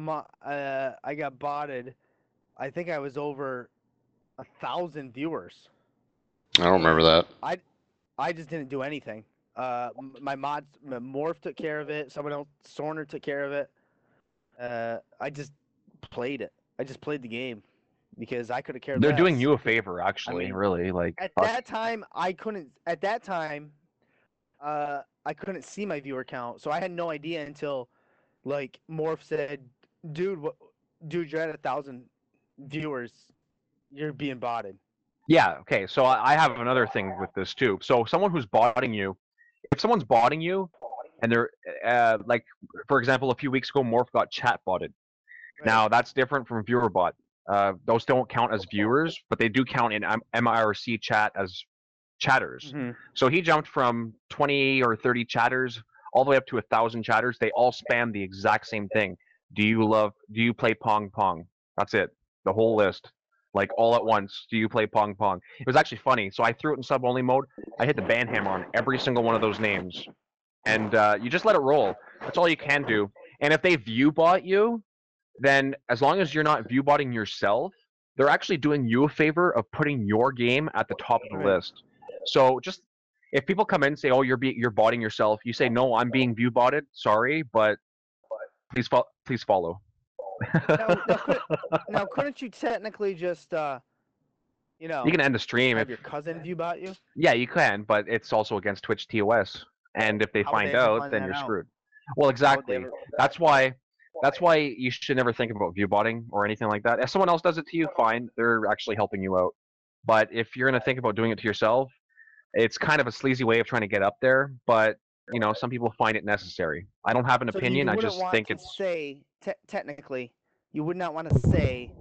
botted. I think I was over 1,000 viewers. I don't remember that. I just didn't do anything. My mods, Morph took care of it. Someone else, Sorner took care of it. I just played it. I just played the game because I could have cared They're less. doing you a favor, actually. mean, Really, like At fuck. that time, I couldn't. At that time, I couldn't see my viewer count, so I had no idea until, like, Morph said, "Dude, dude, you're at 1,000 viewers. You're being botted." Yeah. Okay. So I have another thing with this too. So someone who's botting you, if someone's botting you, and they're like, for example, a few weeks ago, Morph got chat botted. Right. Now that's different from viewer bot. Those don't count as viewers, but they do count in MIRC chat as chatters. Mhm. So he jumped from 20 or 30 chatters all the way up to 1,000 chatters. They all spam the exact same thing. Do you play Pong Pong? That's it. The whole list. Like all at once. Do you play Pong Pong? It was actually funny. So I threw it in sub-only mode. I hit the ban hammer on every single one of those names. And you just let it roll. That's all you can do. And if they view bot you, then as long as you're not view botting yourself, they're actually doing you a favor of putting your game at the top of the Right. list. So just if people come in and say, "Oh, you're botting yourself," you say, "No, I'm being view botted. Sorry, but please follow." Now, couldn't you technically just, you know, You can end the stream have if your cousin view bot you? yeah, you can, but it's also against Twitch TOS, and if they How would find they ever out, find then that you're out? screwed. Well, How would they exactly. ever- That's why you should never think about view botting or anything like that. If someone else does it to you, fine, they're actually helping you out. But if you're gonna think about doing it to yourself, it's kind of a sleazy way of trying to get up there. But you know, some people find it necessary. I don't have an So opinion. you I wouldn't just want think to it's say technically, you would not want to say,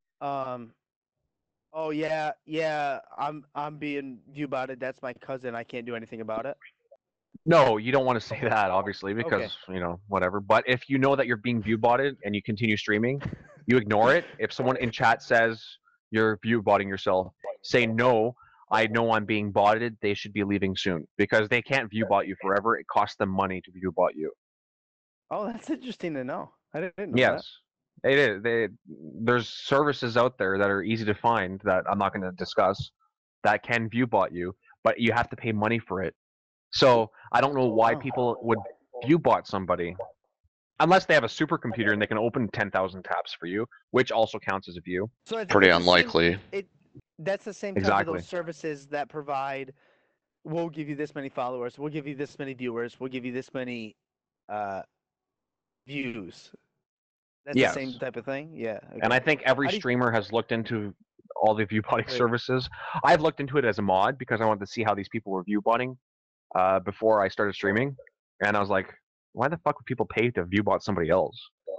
oh yeah, I'm being view botted. That's my cousin. I can't do anything about it. no. You don't want to say that, obviously, because you know whatever. But if you know that you're being view botted and you continue streaming, you ignore it. If someone in chat says you're view botting yourself, say no. I know I'm being botted. They should be leaving soon because they can't view bot you forever. It costs them money to view bot you. Oh, that's interesting to know. I didn't know Yes, it is. There's services out there that are easy to find that I'm not going to discuss that can view bot you, but you have to pay money for it. So I don't know why Wow. people would view bot somebody unless they have a supercomputer and they can open 10,000 tabs for you, which also counts as a view. So Pretty it's the same- unlikely. That's the same type of Exactly. those services that provide. We'll give you this many followers. We'll give you this many viewers. We'll give you this many views. That's Yes. the same type of thing. Yeah. And I think every How do you- streamer has looked into all the view botting Right. services. I've looked into it as a mod because I wanted to see how these people were view botting before I started streaming, and I was like, why the fuck would people pay to view bot somebody else?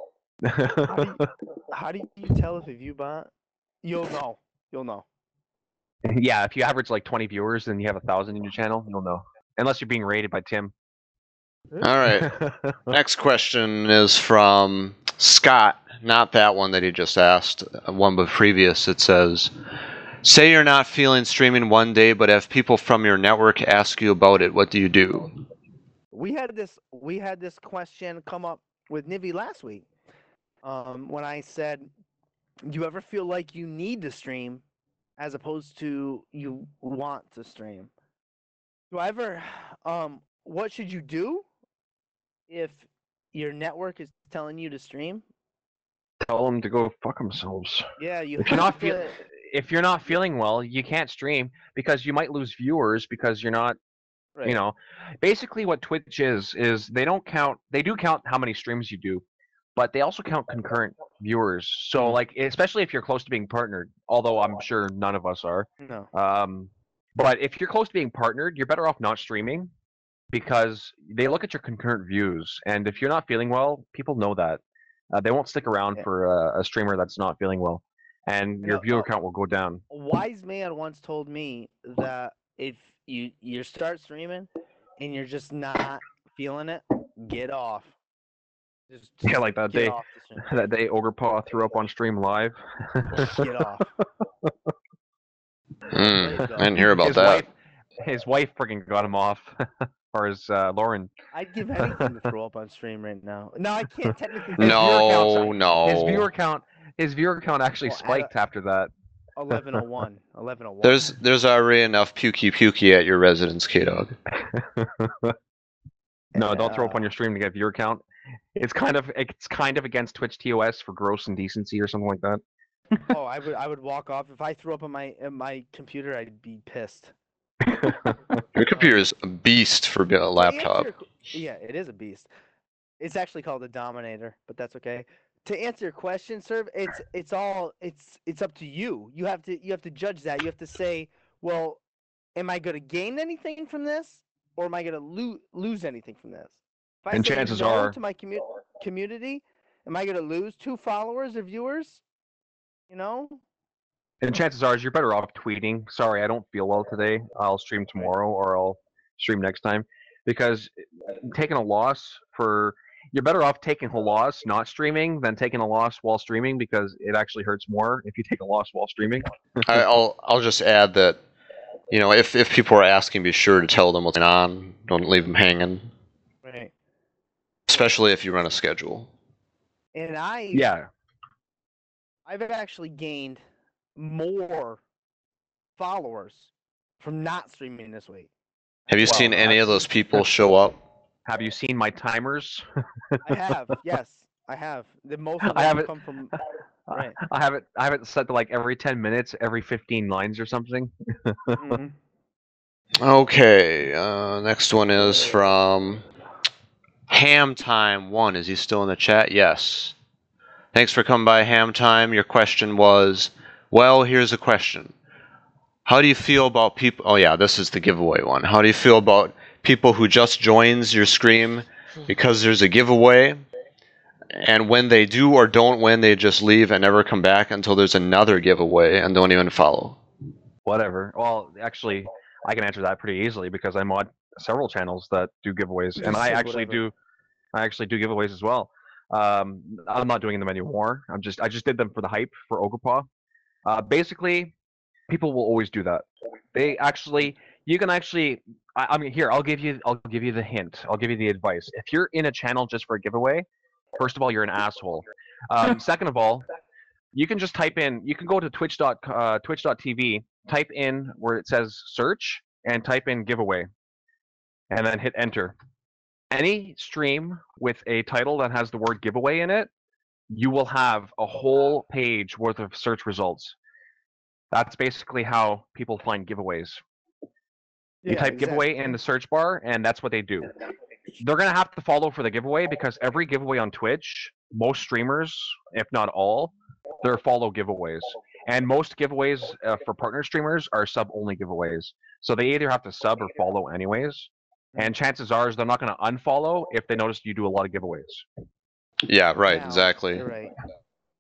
How do you tell if a view bot? You'll know. You'll know. Yeah, if you average like 20 viewers and you have 1,000 in your channel, you'll know. unless you're being raided by Tim. All right. Next question is from Scott. Not that one that he just asked. One but previous. It says, "Say you're not feeling streaming one day, but have people from your network ask you about it. What do you do?" We had this question come up with Nivi last week. When I said, "Do you ever feel like you need to stream, as opposed to you want to stream? Do I ever? What should you do if your network is telling you to stream?" Tell them to go fuck themselves. Yeah, you If you're have not feel, to. if you're not feeling well, you can't stream because you might lose viewers because you're not. Right. You know, basically what Twitch is they don't count. They do count how many streams you do, but they also count concurrent viewers. So like, especially if you're close to being partnered, although I'm sure none of us are. No. But if you're close to being partnered, you're better off not streaming because they look at your concurrent views, and if you're not feeling well, people know that. They won't stick around Yeah. for a streamer that's not feeling well, and your No, viewer count will go down. A wise man once told me that if you start streaming and you're just not feeling it, get off. Just Yeah, like that get day, off the stream. that day Ogrepah threw up on stream live. Get off. I didn't hear about his that. His wife freaking got him off, or his Lauren. I'd give anything to throw up on stream right now. No, I can't technically. His No, His viewer count actually Well, spiked after that. 1101. 1101. There's already enough pukey at your residence, K-Dog. No, don't throw up on your stream to get viewer count. It's kind of against Twitch TOS for gross indecency or something like that. Oh, I would walk off if I threw up on my computer. I'd be pissed. Your computer is a beast for a laptop. Yeah, it is a beast. It's actually called a Dominator, but that's okay. To answer your question, sir, it's up to you. You have to judge that. You have to say, well, am I going to gain anything from this, or am I going to lose anything from this? If I And say chances no are- to my community, am I going to lose 2 followers or viewers? You know? And chances are, you're better off tweeting. Sorry, I don't feel well today. I'll stream tomorrow, or I'll stream next time. Because taking a loss you're better off taking a loss not streaming than taking a loss while streaming, because it actually hurts more if you take a loss while streaming. I'll just add that, if people are asking, be sure to tell them what's going on. Don't leave them hanging, Right. especially if you run a schedule. And I've actually gained more followers from not streaming this week. Have you seen any of those people show up? Have you seen my timers? I have, yes, I have. The most of I them haven't- come from right. I have it set to like every 10 minutes, every 15 lines or something. Mhm. Okay, next one is from Ham Time 1. Is he still in the chat? Yes. Thanks for coming by, Ham Time. Your question was, well, here's a question. How do you feel about people... Oh, yeah, this is the giveaway one. How do you feel about people who just joins your stream because there's a giveaway, and when they do or don't win, they just leave and never come back until there's another giveaway and don't even follow? Whatever. Well, actually, I can answer that pretty easily because I mod several channels that do giveaways, and I actually do giveaways as well. I'm not doing them anymore. I just did them for the hype for Ogrepah. Basically, people will always do that. I mean, here, I'll give you the hint. I'll give you the advice. If you're in a channel just for a giveaway, first of all, you're an asshole. Second of all, you can just type in. You can go to twitch.tv, type in where it says search, and type in giveaway, and then hit enter. Any stream with a title that has the word giveaway in it, you will have a whole page worth of search results. That's basically how people find giveaways. You type giveaway in the search bar, and that's what they do. They're going to have to follow for the giveaway because every giveaway on Twitch, most streamers, if not all, they're follow giveaways. And most giveaways for partner streamers are sub-only giveaways. So they either have to sub or follow anyways. And chances are they're not going to unfollow if they notice you do a lot of giveaways. Yeah, right, Now, exactly. You're right.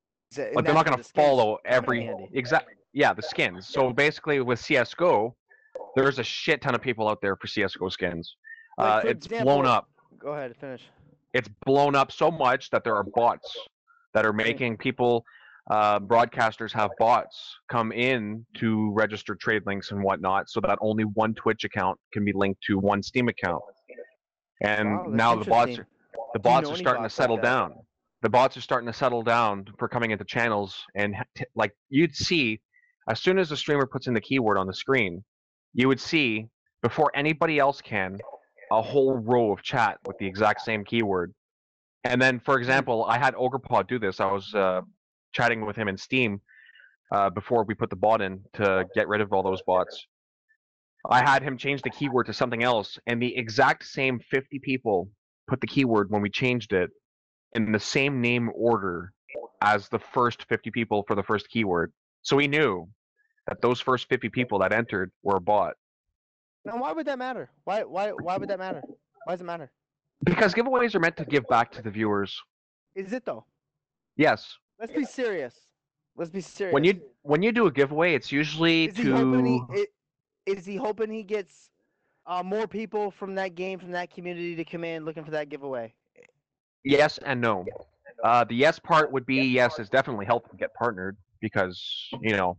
But they're not going to follow every... the skins. So basically with CSGO, there's a shit ton of people out there for CS:GO skins. Like, for It's example- blown up. Go ahead, finish. It's blown up so much that there are bots that are making people, broadcasters have bots come in to register trade links and whatnot, so that only one Twitch account can be linked to one Steam account. And Wow, that's now the bots interesting. the Do you bots know are any starting to bots like settle that? down. The bots are starting to settle down for coming into channels, and like you'd see, as soon as the streamer puts in the keyword on the screen, you would see before anybody else can a whole row of chat with the exact same keyword. And then, for example, I had OgrePod do this. I was chatting with him in Steam before we put the bot in to get rid of all those bots. I had him change the keyword to something else, and the exact same 50 people put the keyword when we changed it in the same name order as the first 50 people for the first keyword. So we knew that those first 50 people that entered were a bot. Now, why would that matter? Why would that matter? Why does it matter? Because giveaways are meant to give back to the viewers. Is it though? Yes. Let's be serious. Let's be serious. When you do a giveaway, it's usually is he hoping to is he hoping he gets more people from that game, from that community to come in looking for that giveaway? yes and no. The yes part would be yes, it's definitely helping get partnered because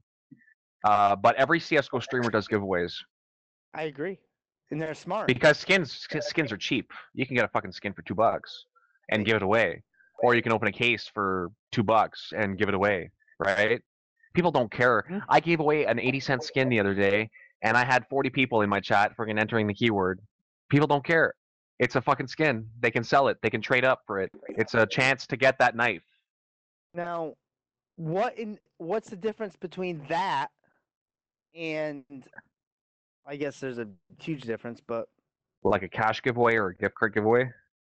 but every CS:GO streamer does giveaways I agree, and they're smart. because skins are cheap. You can get a fucking skin for $2 and give it away, or you can open a case for $2 and give it away. Right? People don't care. I gave away an 80-cent skin the other day, and I had 40 people in my chat freaking entering the keyword. People don't care. It's a fucking skin. They can sell it. They can trade up for it. It's a chance to get that knife. Now, what's the difference between that and I guess there's a huge difference, but Like a cash giveaway or a gift card giveaway.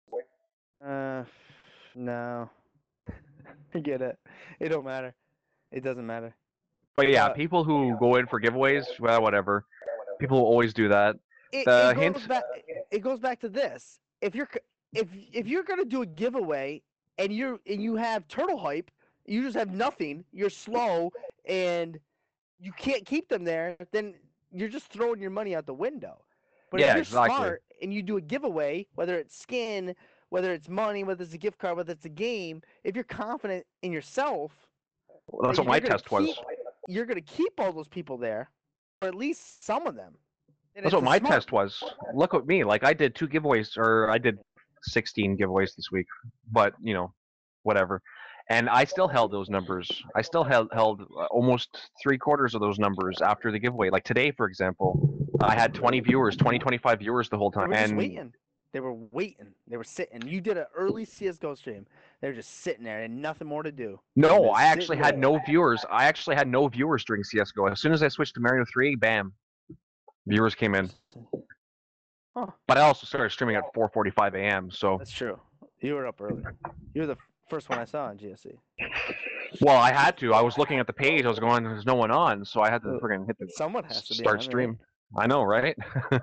no. Forget it. It don't matter. It doesn't matter. But yeah, But- people who go in for giveaways, well, whatever. People always do that. It, The it hint- goes back. It goes back to this. If you're gonna do a giveaway and you have turtle hype, you just have nothing. You're slow and you can't keep them there. Then you're just throwing your money out the window. But Yeah, if you're exactly. smart and you do a giveaway, whether it's skin, whether it's money, whether it's a gift card, whether it's a game, if you're confident in yourself, Well, that's then what my you're gonna test was. You're gonna keep all those people there, or at least some of them. And That's it's what a my smart- test was. Look at me. Like I did 2 giveaways, or I did 16 giveaways this week. But whatever. And I still held those numbers. I still held almost 3/4 of those numbers after the giveaway. Like today, for example, I had 20 viewers, 25 viewers the whole They time. were just And waiting. They were waiting. They were sitting. You did an early CS:GO stream. They were just sitting there and nothing more to do. no, Just I actually sitting had there. no viewers. I actually had no viewers during CS:GO. As soon as I switched to Mario 3, bam, viewers came in. Huh. But I also started streaming at 4:45 a.m. So, That's true. You were up early. You were the first one I saw on GSC. well, I had to. I was looking at the page. I was going, "There's no one on," so I had to Well, freaking hit the Someone has to be start on, stream. I know, right? right?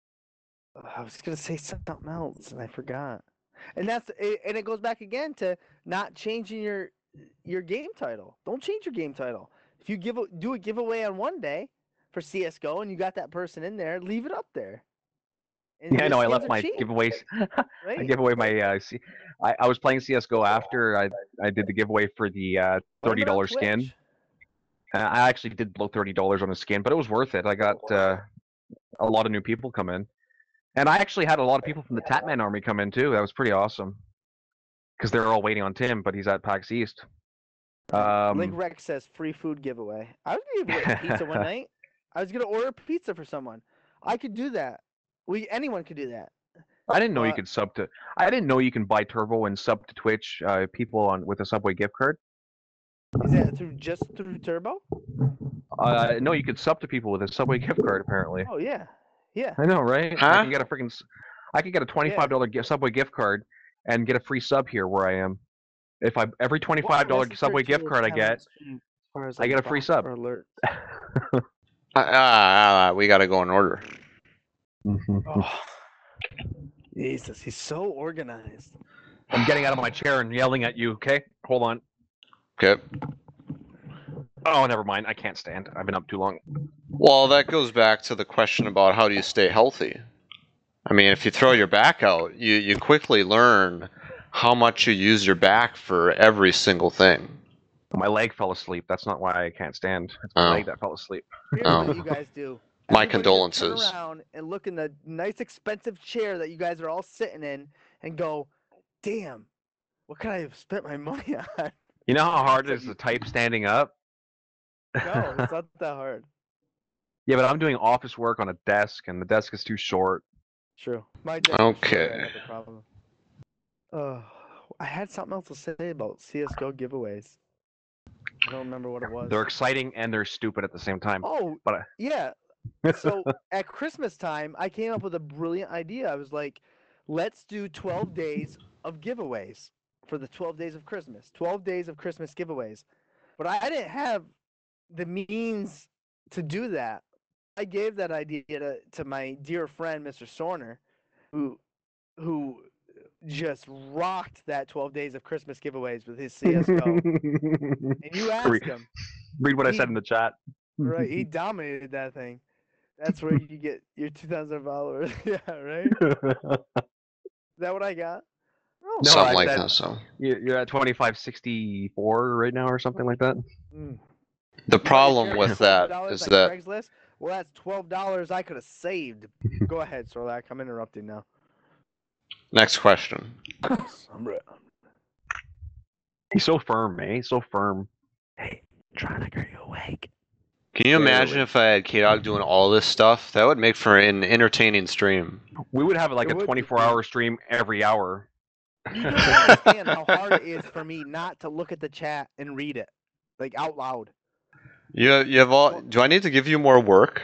I was gonna say something else and I forgot. And it goes back again to not changing your game title. Don't change your game title. If you do a giveaway on one day for CS:GO and you got that person in there, leave it up there. And Yeah, I the know. I skins left are my cheap, giveaways. I right? gave away my. I was playing CS:GO after I did the giveaway for the Blame $30 it on skin. Twitch. I actually did blow $30 on the skin, but it was worth it. I got a lot of new people come in, and I actually had a lot of people from the Tatman army come in too. That was pretty awesome because they were all waiting on Tim, but he's at PAX East. Link Rex says free food giveaway. I was gonna give away pizza one night. I was gonna order pizza for someone. I could do that. Anyone could do that. I didn't know you But- could sub to. I didn't know you can buy Turbo and sub to Twitch people with a Subway gift card. Is that just through Turbo? No, you could sub to people with a Subway gift card. Apparently, Oh yeah, yeah. I know, right? I Huh? can get a freaking. I could get a $25 Subway gift card and get a free sub here where I am. If every $25 Subway gift card I get, I get a free sub. Alert. We got to go in order. Oh, Jesus, he's so organized. I'm getting out of my chair and yelling at you. Okay, hold on. Okay. Oh, never mind. I can't stand. I've been up too long. Well, that goes back to the question about how do you stay healthy. I mean, if you throw your back out, you quickly learn how much you use your back for every single thing. My leg fell asleep. That's not why I can't stand. It's my Oh. leg that fell asleep. Here's Oh. what you guys do. My Everybody just condolences. Turn around and look in the nice, expensive chair that you guys are all sitting in, and go, "Damn, what could I have spent my money on?" You know how hard it is to type standing up? No, it's not that hard. Yeah, but I'm doing office work on a desk, and the desk is too short. True. My desk is Okay. short, I have a problem. I had something else to say about CS:GO giveaways. I don't remember what it was. They're exciting and they're stupid at the same time. Oh, But yeah. So at Christmas time, I came up with a brilliant idea. I was like, let's do 12 days of giveaways for the 12 days of Christmas. 12 days of Christmas giveaways. But I didn't have the means to do that. I gave that idea to my dear friend, Mr. Sorner, who just rocked that 12 days of Christmas giveaways with his CS:GO. And you asked him. Read what I said in the chat. Right, he dominated that thing. That's where you get your 2,000 followers. Yeah, right? Is that what I got? Oh, No, Something I like said- that. So You're at 2564 right now or something like that. mm. the You wanna problem share with that $12 is like that Craigslist? Well, that's $12 I could have saved. Go ahead, Sorlak. I'm interrupting now. next question. He's so firm, eh? He's so firm. Hey, Tronic, are you awake? Can you imagine Barely. if I had K-Dog doing all this stuff? That would make for an entertaining stream. We would have like It a would be. 24-hour stream every hour. You don't understand how hard it is for me not to look at the chat and read it, like out loud. You have all. Do I need to give you more work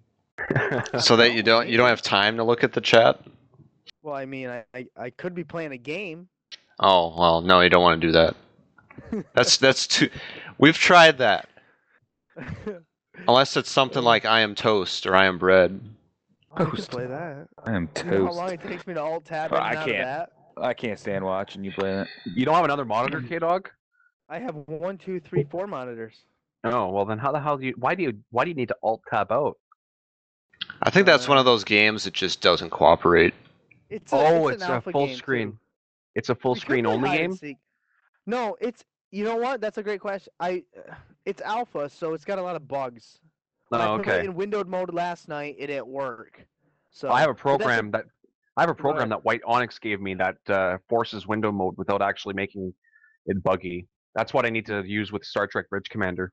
so that you don't have time to look at the chat? Well, I mean, I could be playing a game. Oh well, no, you don't want to do that. That's too. We've tried that. Unless it's something like I am toast or I am bread. I could Toast. play that. I am You know how long toast. it takes me to alt tab Oh, in I and out of can't. that? I can't stand watching you play that. You don't have another monitor, K-Dog? I have 1, 2, 3, 4 monitors. Oh, well then how the hell do you why do you need to alt tab out? I think that's one of those games that just doesn't cooperate. It's It's an a alpha full game, screen. too. It's a full We could screen play only hide and game? seek. No, it's what? That's a great question. It's alpha, so it's got a lot of bugs. When I Oh, put okay. it in windowed mode last night, it didn't work. So I have a but that's program Go ahead. that White Onyx gave me that forces window mode without actually making it buggy. That's what I need to use with Star Trek Bridge Commander.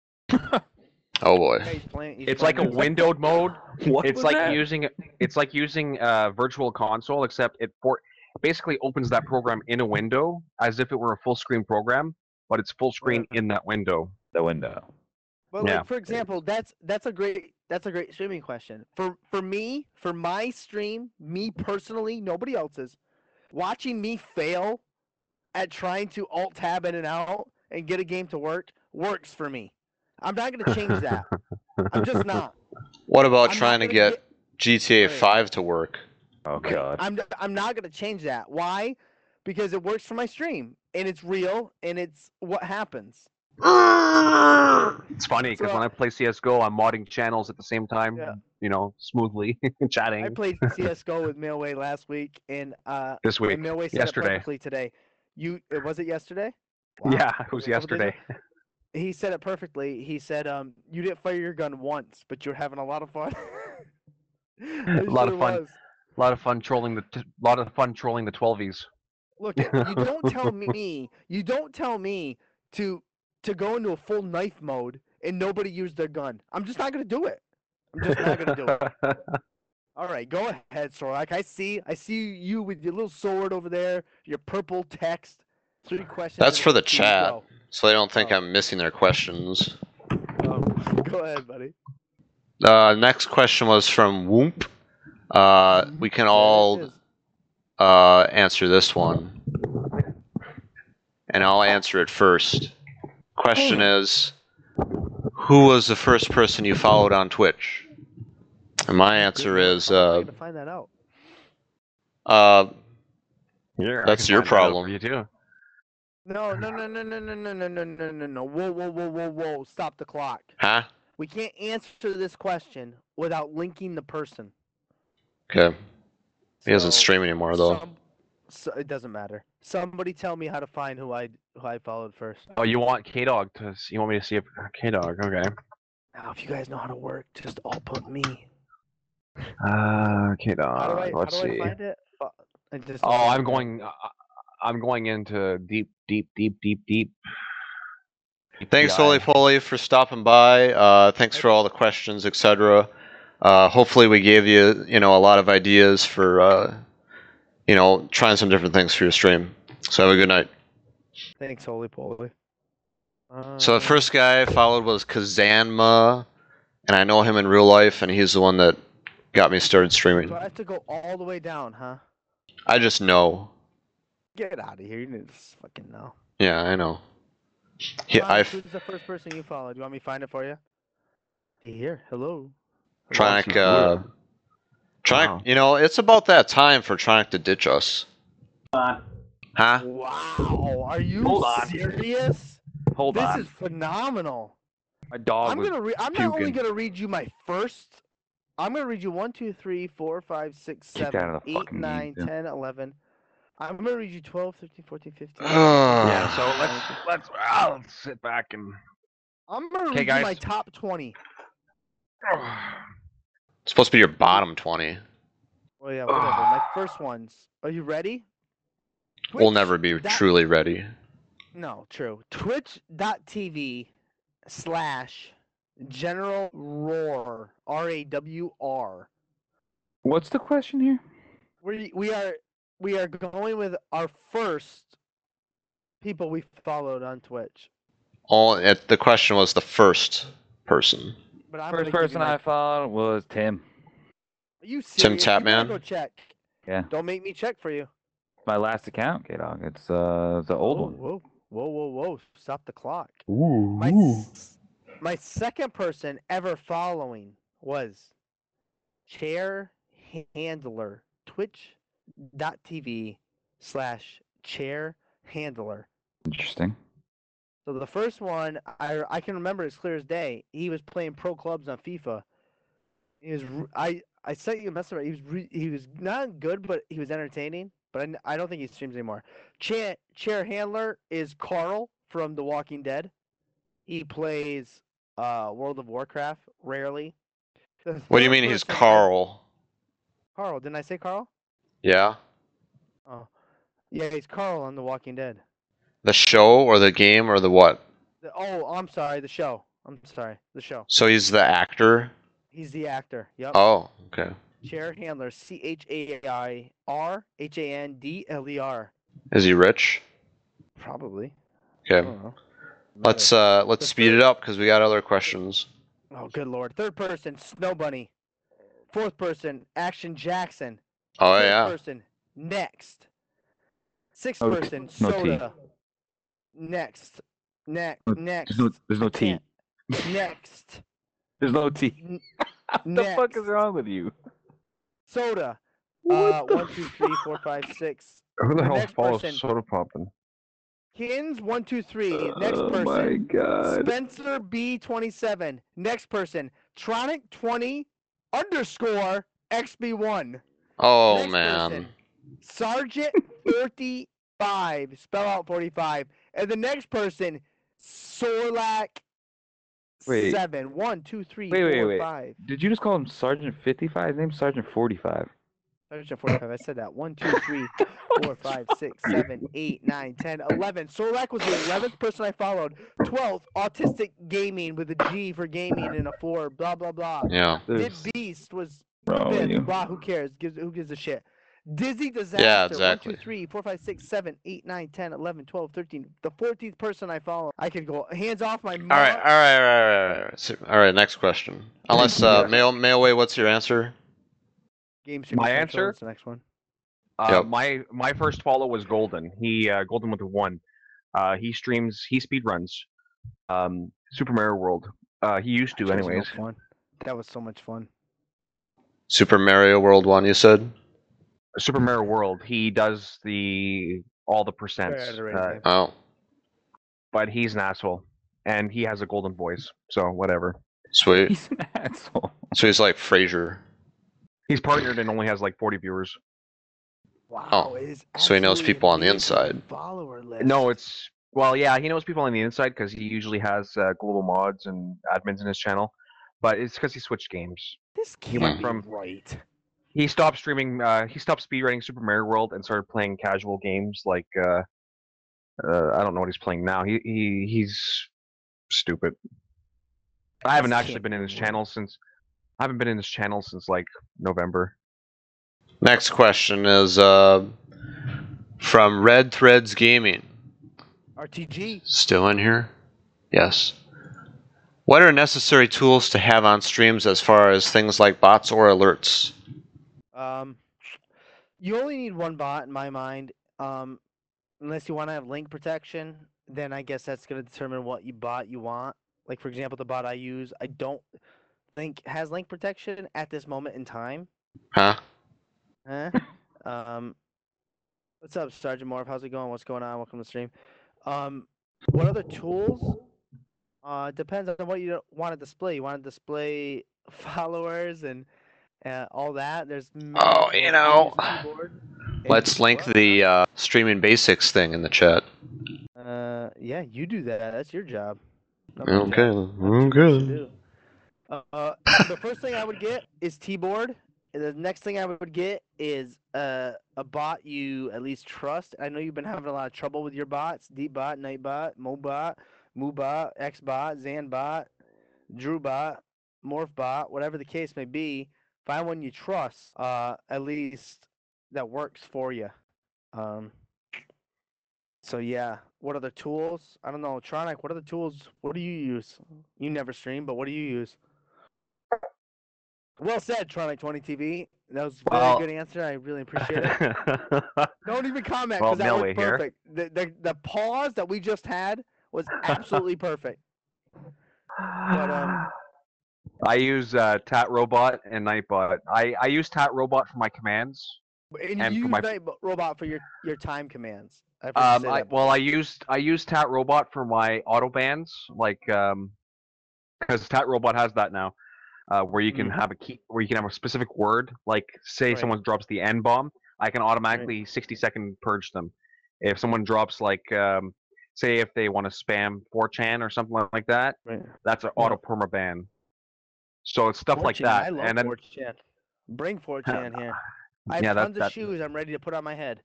Oh boy. Yeah, he's It's like a playing it. windowed mode. What It's was like that? using Virtual Console, except it basically opens that program in a window as if it were a full screen program, but it's full screen in that window. The window. But Yeah. like for example, that's a great streaming question. For me, for my stream, me personally, nobody else's, watching me fail at trying to alt tab in and out and get a game to work works for me. I'm not gonna change that. I'm just not. What about I'm trying not to gonna get GTA Right. 5 to work? Oh god. I'm not gonna change that. Why? Because it works for my stream and it's real and it's what happens. It's funny because So- when I play CS:GO, I'm modding channels at the same time, Yeah. smoothly chatting. I played CS:GO with Mailway last week and This week, and Mailway said yesterday. it perfectly today. Was it yesterday? Yeah, it was A couple days yesterday. ago? He said it perfectly. He said, you didn't fire your gun once, but you're having a lot of fun. A lot of fun. Was. A lot of fun trolling the 12s. Look, you don't tell me. You don't tell me to go into a full knife mode and nobody used their gun. I'm just not gonna do it. I'm just not gonna do it. All right, go ahead, Sorlak. I see you with your little sword over there, your purple text. 3 questions. That's and for the you chat. go. So they don't think Oh. I'm missing their questions. Go ahead, buddy. Next question was from Whoop. We can There it all is. answer this one. And I'll answer it first. Question is, who was the first person you followed on Twitch? And my answer is, I'm gonna find that out. uh, Yeah, I That's can your find that out problem. for you too. No. Whoa. Stop the clock. Huh? We can't answer this question without linking the person. Okay. He doesn't So, stream anymore though. So it doesn't matter. Somebody tell me how to find who I followed first. Oh, you want K-Dog you want me to see a K-Dog? Okay. Now, if you guys know how to work, just all put me. K-Dog. How do I Let's see. find it? I just Oh, I'm going into deep. Thanks, DI. Holy Poly, for stopping by. Thanks for all the questions, etc. Hopefully, we gave you, a lot of ideas for, trying some different things for your stream. So have a good night. Thanks, Holy Poly. So the first guy I followed was Kazanma, and I know him in real life, and he's the one that got me started streaming. So I have to go all the way down, huh? I just know. Get out of here! You need to fucking know. Yeah, I know. Who's the first person you followed? You want me to find it for you? Here, hello. Tronic, Wow. it's about that time for Tronic to ditch us. Huh? Wow, are you Hold on. serious? Hold This on. is phenomenal. My dog I'm was not only puking. gonna read you my first. I'm gonna read you 1, 2, 3, 4, 5, 6, Kicked 7, out of the 8, fucking 9, game, too. 10, 11. I'm gonna read you 12, 13, 14, 15. Yeah. So let's sit back and. I'm gonna Okay, read you my guys. top 20. It's supposed to be your bottom 20. Well, yeah, whatever. My first ones. Are you ready? We'll never be Twitch. truly ready. No, true. Twitch.tv/General Roar RAWR. What's the question here? We are going with our first people we followed on Twitch. The question was the first person. But I'm First gonna give you person my... I followed was Tim. Are you Tim serious? You better Tapman? go check. Yeah. Don't make me check for you. My last account, K-Dog. It's the old one. Whoa. Stop the clock. Ooh. My second person ever following was Chair Handler. Twitch.tv/Chair Handler. Interesting. So the first one, I can remember as clear as day. He was playing pro clubs on FIFA. I sent you a message. He was not good, but he was entertaining. But I don't think he streams anymore. Chair Handler is Carl from The Walking Dead. He plays World of Warcraft rarely. What do you mean he's Carl? Carl, didn't I say Carl? Yeah? Oh, yeah, he's Carl on The Walking Dead. The show or the game or the what? I'm sorry, the show. I'm sorry, the show. So he's the actor? He's the actor. Yep. Oh, okay. Chair Handler, CHAIRHANDLER. Is he rich? Probably. I Okay. don't know. Let's speed it up because we got other questions. Oh, good lord. Third person, Snow Bunny. Fourth person, Action Jackson. Oh Fifth yeah. person, Next. Sixth No person, no T. Soda. Next. Next. There's no T. Next. There's no T. What the fuck is wrong with you? Soda. What the 1, 2, 3, 4, 5, 6. Who the hell next follows person- Soda Poppin'? Kins 1, 2, 3. Next Oh person. my god. Spencer B27. Next person. Tronic 20 _ XB1. Oh Next man. person, Sergeant 45. Spell out 45. And the next person, Sorlak Wait. 7. 1, 2, 3, Wait, 4, wait. 5. Did you just call him Sergeant 55? His name's Sergeant 45. Sergeant 45. I said that. 1, 2, 3, 4, 5, 6, 7, 8, 9, 10, 11. Sorlak was the 11th person I followed. 12th, Autistic Gaming with a G for gaming and a 4. Blah, blah, blah. Yeah. Mid Beast was wrong with 5th. you. Blah, who cares? Who gives a shit? Dizzy Disaster. Yeah, exactly. 1, 2, 3, 4, 5, 6, 7, 8, 9, 10, 11, 12, 13. The 14th person I follow. I could go hands off my mom. All right. All right. Next question. Unless Mailway, what's your answer? Game Streaming My Central, answer? that's the next one. Yep. My first follow was Golden. He Golden with a 1. He speed runs. Super Mario World. He used to, That was anyways. no fun. That was so much fun. Super Mario World 1, you said? Super Mario World. He does all the percents. Very underrated game. Oh. but he's an asshole, and he has a golden voice. So whatever. Sweet. He's an asshole. So he's like Frasier. He's partnered and only has like 40 viewers. Wow. It is So he knows absolutely people on the amazing inside. Follower list. No, it's well, yeah, he knows people on the inside because he usually has global mods and admins in his channel, but it's because he switched games. This He can't went be from right. he stopped streaming. He stopped speedrunning Super Mario World and started playing casual games like I don't know what he's playing now. He's stupid. I haven't This actually can't been in be his right. channel since I haven't been in his channel since like November. Next question is from Red Threads Gaming. RTG. Still in here? Yes. What are necessary tools to have on streams as far as things like bots or alerts? You only need one bot in my mind. Unless you want to have link protection, then I guess that's going to determine what bot you want. Like for example, the bot I use, I don't think has link protection at this moment in time. Huh? Huh? What's up, Sergeant Morph? How's it going? What's going on? Welcome to the stream. What other tools? Depends on what you want to display. You want to display followers and all that. There's many Oh, tools. you I know, use a keyboard. let's link the streaming basics thing in the chat. Yeah, you do that. That's your job. Not my Okay, job. I have too much to okay. do. The first thing I would get is T-board. And the next thing I would get is a bot you at least trust. I know you've been having a lot of trouble with your bots: Deepbot, Nightbot, Mobot, Moobot, Xbot, Zanbot, Drewbot, Morphbot, whatever the case may be. Find one you trust, at least that works for you. So yeah, what other tools? I don't know, Tronic. What other tools? What do you use? You never stream, but what do you use? Well said, Tronic 20 TV. That was a very Well- good answer. I really appreciate it. Don't even comment Well, because that was Milway here. perfect. The pause that we just had was absolutely perfect. But I use Tat Robot and Nightbot. I use Tat Robot for my commands. and And you for use my- Night Robot for your time commands. I've heard you say that before. I used Tat Robot for my auto bans, like because Tat Robot has that now, where you can have a key, where you can have a specific word, like say Right. someone drops the N bomb, I can automatically 60-second purge them. If someone drops like say if they want to spam 4chan or something like that, Right. that's an Yeah. auto perma ban. So it's stuff like 4chan, that, I love and then 4chan. Bring 4chan here. I have Yeah, tons that- of shoes I'm ready to put on my head.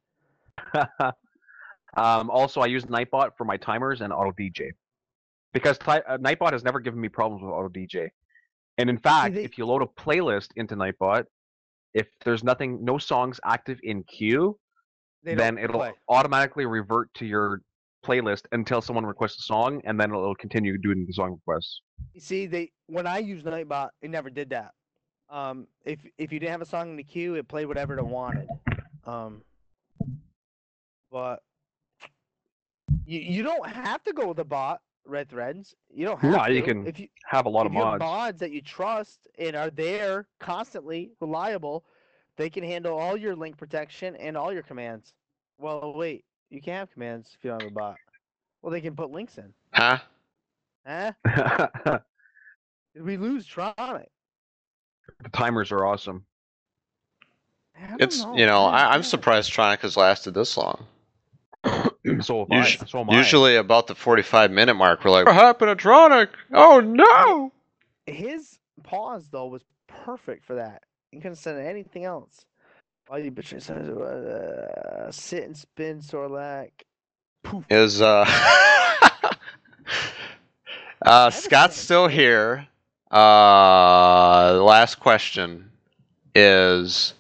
also, I use Nightbot for my timers and Auto DJ because Nightbot has never given me problems with Auto DJ. And in fact, they- if you load a playlist into Nightbot, if there's no songs active in queue, They then don't it'll play. automatically revert to your playlist until someone requests a song, and then it'll continue doing the song requests. You see, when I used Nightbot, it never did that. If you didn't have a song in the queue, it played whatever it wanted. But you don't have to go with the bot, Red Threads. You don't have No, to. you can If you have a lot if of you have mods. mods that you trust and are there constantly, reliable, they can handle all your link protection and all your commands. Well, wait, you can't have commands if you don't have a bot. Well, they can put links in. Huh? Huh? Did we lose Tronic? The timers are awesome. I don't It's, know. you know, What is I'm that? surprised Tronic has lasted this long. So am I. So am I. Usually about the 45-minute mark, we're like, what happened to Tronic? Oh no! His pause though was perfect for that. You couldn't send anything else. All you bitches sit and spin Sorlac. Poof. Is Scott's still here. Last question is,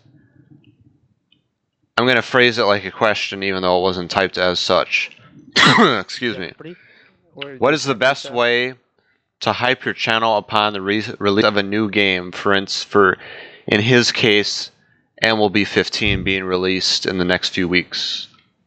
I'm gonna phrase it like a question, even though it wasn't typed as such. Excuse me. Jeopardy? Or What is the Jeopardy best style? way to hype your channel upon the release of a new game? For in his case, MLB 15 being released in the next few weeks.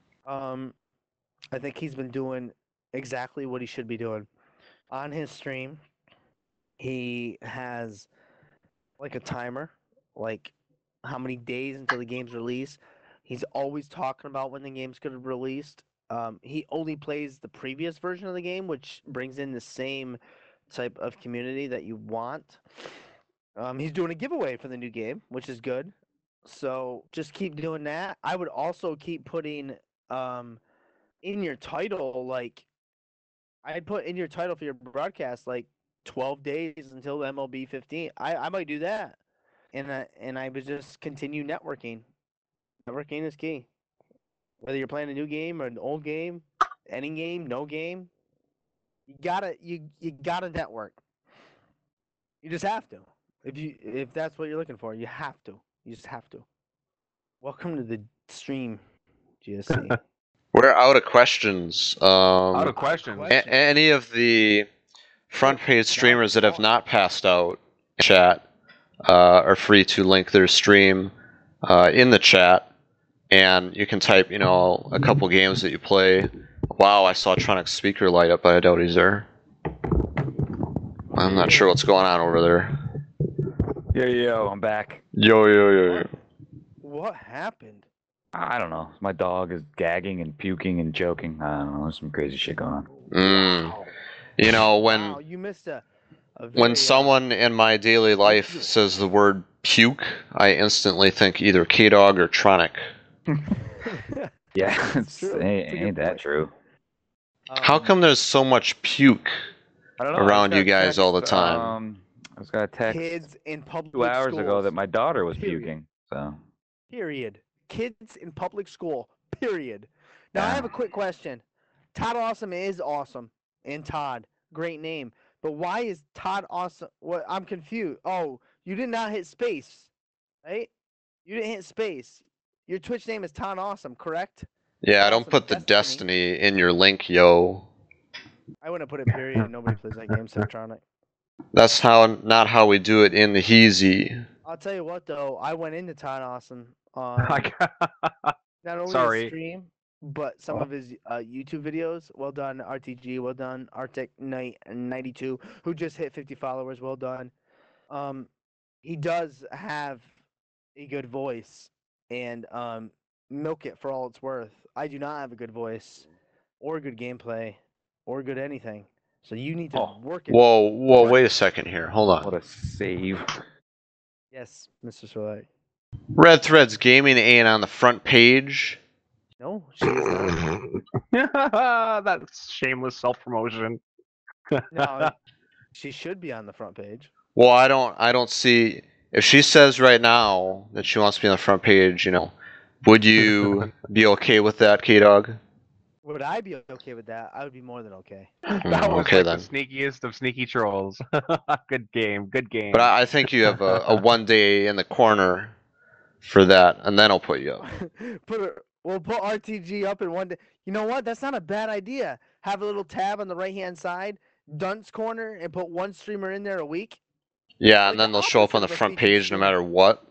I think he's been doing exactly what he should be doing. On his stream, he has like a timer, like how many days until the game's released. He's always talking about when the game's gonna be released. he only plays the previous version of the game, which brings in the same type of community that you want. He's doing a giveaway for the new game, which is good. So just keep doing that. I would also keep putting in your title, like I'd put in your title for your broadcast like 12 days until MLB 15. I might do that. And I would just continue networking. Networking is key. Whether you're playing a new game or an old game, any game, no game, you gotta network. You just have to. If that's what you're looking for, you have to. You just have to. Welcome to the stream, GSC. We're out of questions. Out of questions. Any of the front page streamers that have not passed out in chat are free to link their stream in the chat, and you can type, a couple games that you play. Wow, I saw Tronic's speaker light up, but I doubt he's there. I'm not sure what's going on over there. Yo, I'm back. Yo. What happened? I don't know. My dog is gagging and puking and choking. I don't know. There's some crazy shit going on. Wow. When Wow, you missed a when very, someone in my daily life says the word puke, I instantly think either K-Dog or Tronic. Yeah, It's true. It's a good ain't that point. true? How come there's so much puke I don't know. around I you just got a guys all the text, time? I just got a text kids in public 2 hours ago schools, that my daughter was Period. puking. So period. Kids in public school, period. Now I have a quick question. Todd Awesome is awesome, and Todd, great name. But why is Todd Awesome? What? I'm confused. Oh, you did not hit space, right? You didn't hit space. Your Twitch name is Todd Awesome, correct? Yeah, don't Awesome put the Destiny. Destiny in your link, yo. I wouldn't put a period. Nobody plays that game, Subtronic. That's not how we do it in the Heezy. I'll tell you what, though. I went into Todd Awesome on not only Sorry. his stream, but some of his YouTube videos. Well done, RTG. Well done, Arctic Knight 92, who just hit 50 followers. Well done. He does have a good voice, and milk it for all it's worth. I do not have a good voice, or good gameplay, or good anything. So you need to work it. Whoa, wait a second here. Hold what on. a save! Yes, Mr. Soleil. Red Threads Gaming ain't on the front page. No, she is not. That's shameless self-promotion. No, she should be on the front page. Well, I don't see if she says right now that she wants to be on the front page, would you be okay with that, K-Dog? Would I be okay with that? I would be more than okay. That was okay like then. the sneakiest of sneaky trolls. Good game. But I think you have a 1 day in the corner for that, and then I'll put you up. We'll put RTG up in one day. You know what? That's not a bad idea. Have a little tab on the right-hand side, Dunce Corner, and put one streamer in there a week. Yeah, Like and then the they'll show up on the opposite of front featured page no stream. matter what.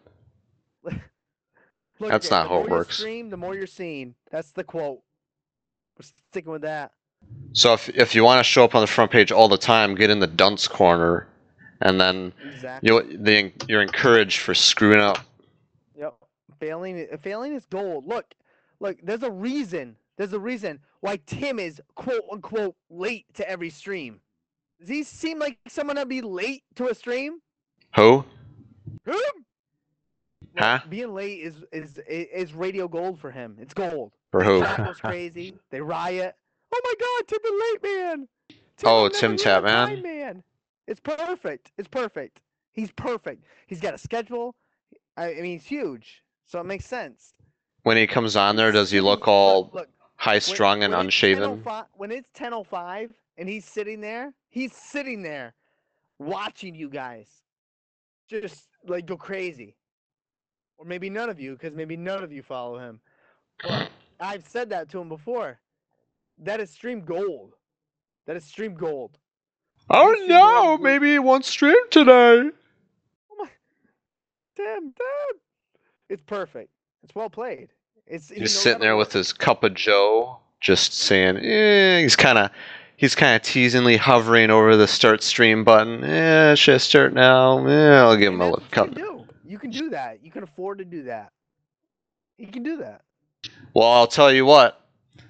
Look, That's the not how it more you works. stream, the more you're seen. That's the quote. We're sticking with that. So if you want to show up on the front page all the time, get in the dunce corner, and then Exactly. you're encouraged for screwing up. Yep. Failing is gold. Look. There's a reason. There's a reason why Tim is quote unquote late to every stream. Does he seem like someone that'd be late to a stream? Who? Him? Huh? Being late is radio gold for him. It's gold. For who? The chat goes crazy. They riot. Oh my God, Tim the late man. Oh, will Tim never be on Tapman? time man. It's perfect. It's perfect. He's perfect. He's got a schedule. I mean, he's huge, so it makes sense. When he comes on there, does he look all Look, high-strung and when it's unshaven? 10:05 when it's 10:05 and he's sitting there watching you guys just like go crazy. Or maybe none of you, because maybe none of you follow him. But I've said that to him before. That is stream gold. That is stream gold. Oh Stream no! gold. Maybe he won't stream today. Oh my, damn. It's perfect. It's well played. He He's knows sitting how to there work. with his cup of Joe, just saying, he's kind of teasingly hovering over the start stream button. Should I start now? I'll give him And a that's look. what you can do. You can do that. You can afford to do that. You can do that. Well, I'll tell you what.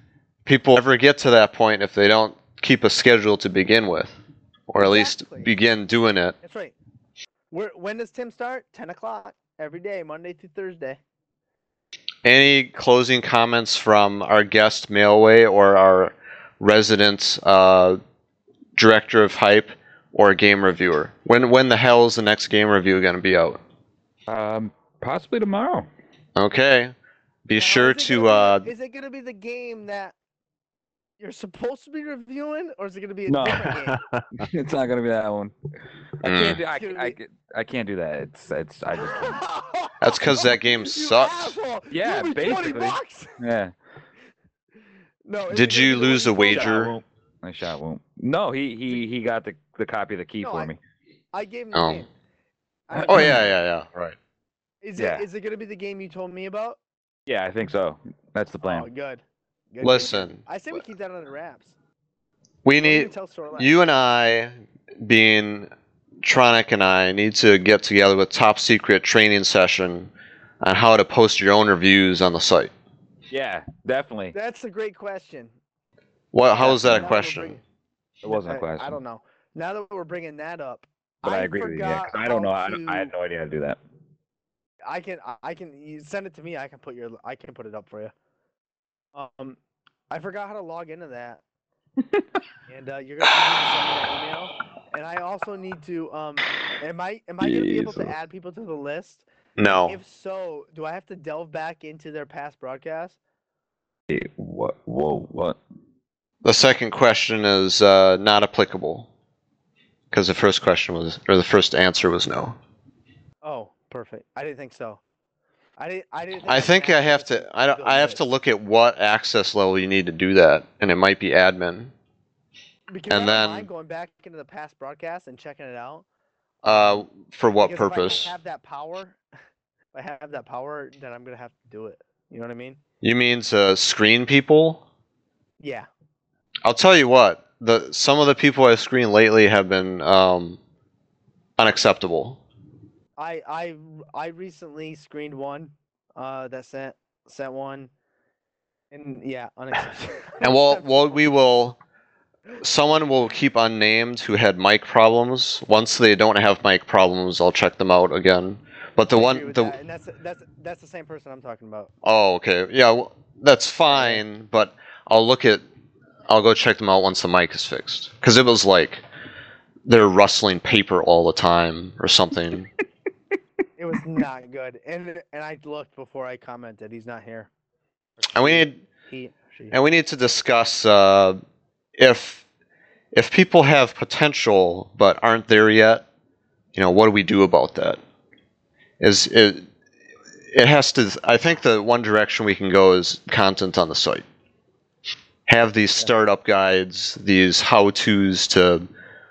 people never get to that point if they don't keep a schedule to begin with, or at least Exactly. begin doing it. That's right. When does Tim start? 10 o'clock every day, Monday through Thursday. Any closing comments from our guest Mailway or our resident director of hype or game reviewer? When the hell is the next game review going to be out? Possibly tomorrow. Okay. Be Now, sure is it to. gonna be is it going to be the game that you're supposed to be reviewing, or is it going to be a No. different game? It's not gonna be that one. I Mm. can't do. It's gonna be- I can't do that. It's. I just. Can't. That's 'cause that game You sucked. asshole! Yeah, You owe me $20 basically. bucks! Yeah. No. is Did it gonna you be the lose a one you told me? wager? My shot won't. No, he got the copy of the key No, for me. I gave him the Oh. game. Oh yeah. Right. Is Yeah. it going to be the game you told me about? Yeah, I think so. That's the plan. Oh, good. Good. Listen, I say we keep that under wraps. we Don't even need tell Sorla. you and I, being Tronic and I, need to get together with top secret training session on how to post your own reviews on the site. Yeah, definitely. That's a great question. What? How is that Now a we're question? bringing- It wasn't a question. I don't know. Now that we're bringing that up, But I agree with you. Yeah, 'cause I don't know. I had no idea how to do that. I can you send it to me. I can put it up for you. I forgot how to log into that. And you're gonna need to send me that email. And I also need to am I gonna be able to Jesus. add people to the list? No. If so, do I have to delve back into their past broadcasts? What? Whoa! What? The second question is not applicable because the first question was, or the first answer was no. Oh, perfect. I didn't think so. I didn't. I think I have access to. I have to list. look at what access level you need to do that, and it might be admin. Because and I don't then- mind going back into the past broadcast and checking it out. For what Because purpose? If I have that power, then I'm gonna have to do it. You know what I mean? You mean to screen people? Yeah. I'll tell you what. Some of the people I've screened lately have been unacceptable. I recently screened one that sent one, and yeah, unacceptable. And someone will keep unnamed who had mic problems. Once they don't have mic problems, I'll check them out again. But and that's the same person I'm talking about. Oh, okay. Yeah, that's fine, but I'll go check them out once the mic is fixed. Because it was like they're rustling paper all the time or something. It was not good, and I looked before I commented. He's not here. And we need She. And we need to discuss if people have potential but aren't there yet. What do we do about that? It has to. I think the one direction we can go is content on the site. Have these startup guides, these how-tos to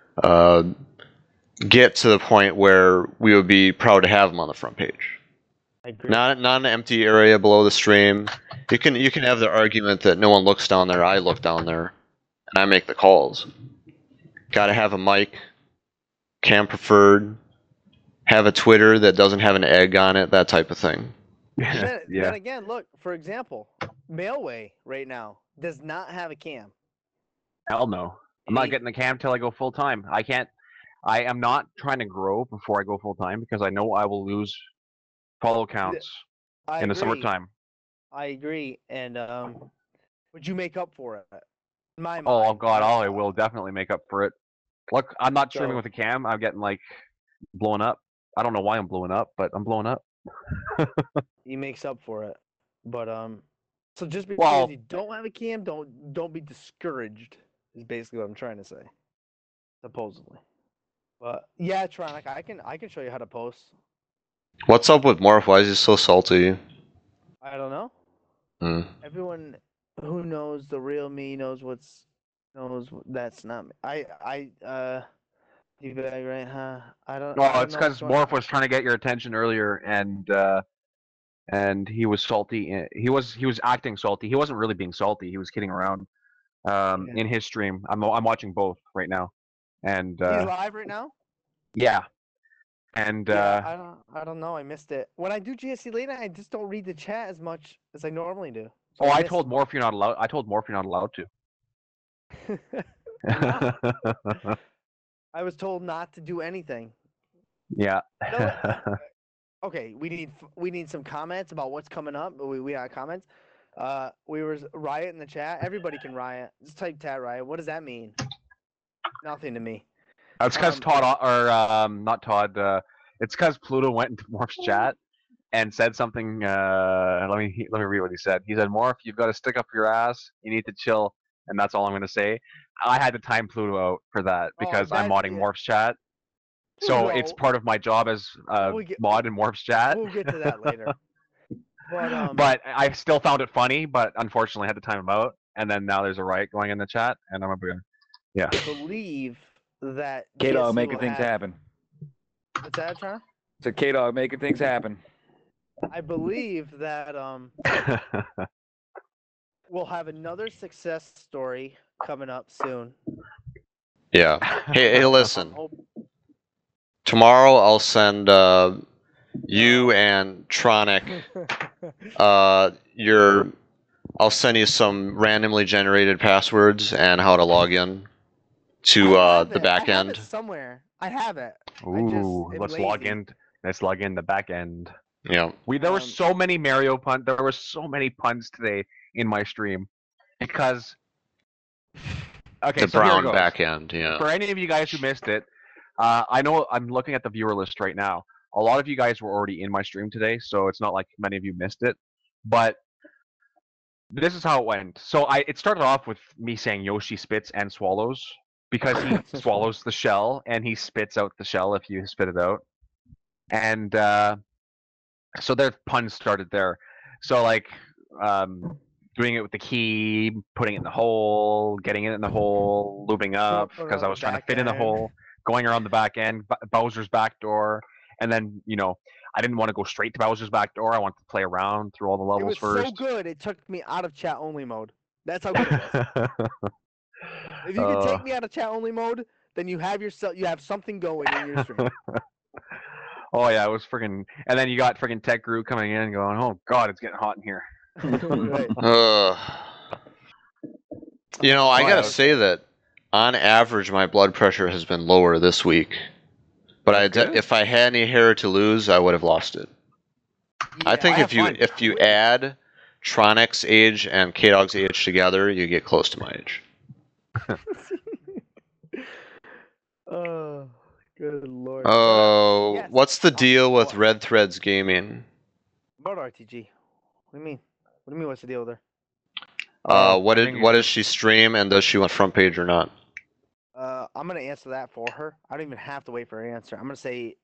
get to the point where we would be proud to have them on the front page. I agree. Not an empty area below the stream. You can have the argument that no one looks down there. I look down there, and I make the calls. Got to have a mic, cam preferred. Have a Twitter that doesn't have an egg on it. That type of thing. Then again, look, for example, Mailway right now does not have a cam. Hell no. I'm not getting the cam till I go full time. I can't. I am not trying to grow before I go full time because I know I will lose follow counts I in the agree. summertime. I agree, and would you make up for it? In my mind, Oh God, I will definitely make up for it. Look, I'm not streaming So- with a cam. I'm getting like blowing up. I don't know why I'm blowing up, but I'm blowing up. He makes up for it, but so just because Well- you don't have a cam, don't be discouraged. Is basically what I'm trying to say. Supposedly, but yeah, Tronic, I can show you how to post. What's up with Morph? Why is he so salty? I don't know. Hmm. Everyone who knows the real me knows that's not me. You bag right, huh? I don't. No, I don't it's know because what's going on. Morph was trying to get your attention earlier, and he was salty. He was acting salty. He wasn't really being salty. He was kidding around. In his stream, I'm watching both right now, and He's live right now. yeah, And I don't know. I missed it. When I do GSC late night, I just don't read the chat as much as I normally do. So oh, I missed told Morph you're not allowed. I told Morph you're not allowed it. Why not? to. I was told not to do anything. Yeah. You know what? Okay, we need some comments about what's coming up. We got comments. We were riot in the chat. Everybody can riot. Just type chat riot. What does that mean? Nothing to me. It's because not Todd. It's because Pluto went into Morph's chat and said something. Let me read what he said. He said, "Morph, you've got to stick up your ass. You need to chill." And that's all I'm gonna say. I had to time Pluto out for that because I'm modding Morph's chat. So it's part of my job as mod in Morph's chat. We'll get to that later. But I still found it funny, but unfortunately I had to time him out. And then now there's a riot going in the chat, and I'm gonna, yeah. I believe that K-Dog GSC making will things have- happen. What's that, Tron? So K-Dog making things happen. I believe that we'll have another success story coming up soon. Yeah. Hey, listen. Oh, Tomorrow I'll send you and Tronic I'll send you some randomly generated passwords and how to log in to the back I have end. it somewhere. I have it. Ooh, am let's log lazy. in. Let's log in the back end. Yeah. There were so many Mario puns. There were so many puns today in my stream because. Okay, The so here it brown goes. back end, yeah. For any of you guys who missed it, I know I'm looking at the viewer list right now. A lot of you guys were already in my stream today, so it's not like many of you missed it. But this is how it went. So it started off with me saying Yoshi spits and swallows because he swallows the shell and he spits out the shell if you spit it out. And so their puns started there. So like doing it with the key, putting it in the hole, getting it in the hole, looping up because I was trying to fit in the hole, going around the back end, Bowser's back door, and then I didn't want to go straight to Bowser's back door. I wanted to play around through all the levels It was first. so good, it took me out of chat only mode. That's how good it was. If you can take me out of chat only mode, then you have something going in your stream. Oh yeah, it was friggin'. And then you got friggin' Tech Guru coming in, going, "Oh God, it's getting hot in here." Right. I gotta say that on average my blood pressure has been lower this week. But if I had any hair to lose, I would have lost it. I think if you add Tronic's age and K-Dog's age together, you get close to my age. Oh, good lord. Oh, yes. what's the deal with Red Threads Gaming? About RTG. What do you mean? What do you mean? What's the deal with her? What does she stream, and does she want front page or not? I'm gonna answer that for her. I don't even have to wait for her answer. I'm gonna say,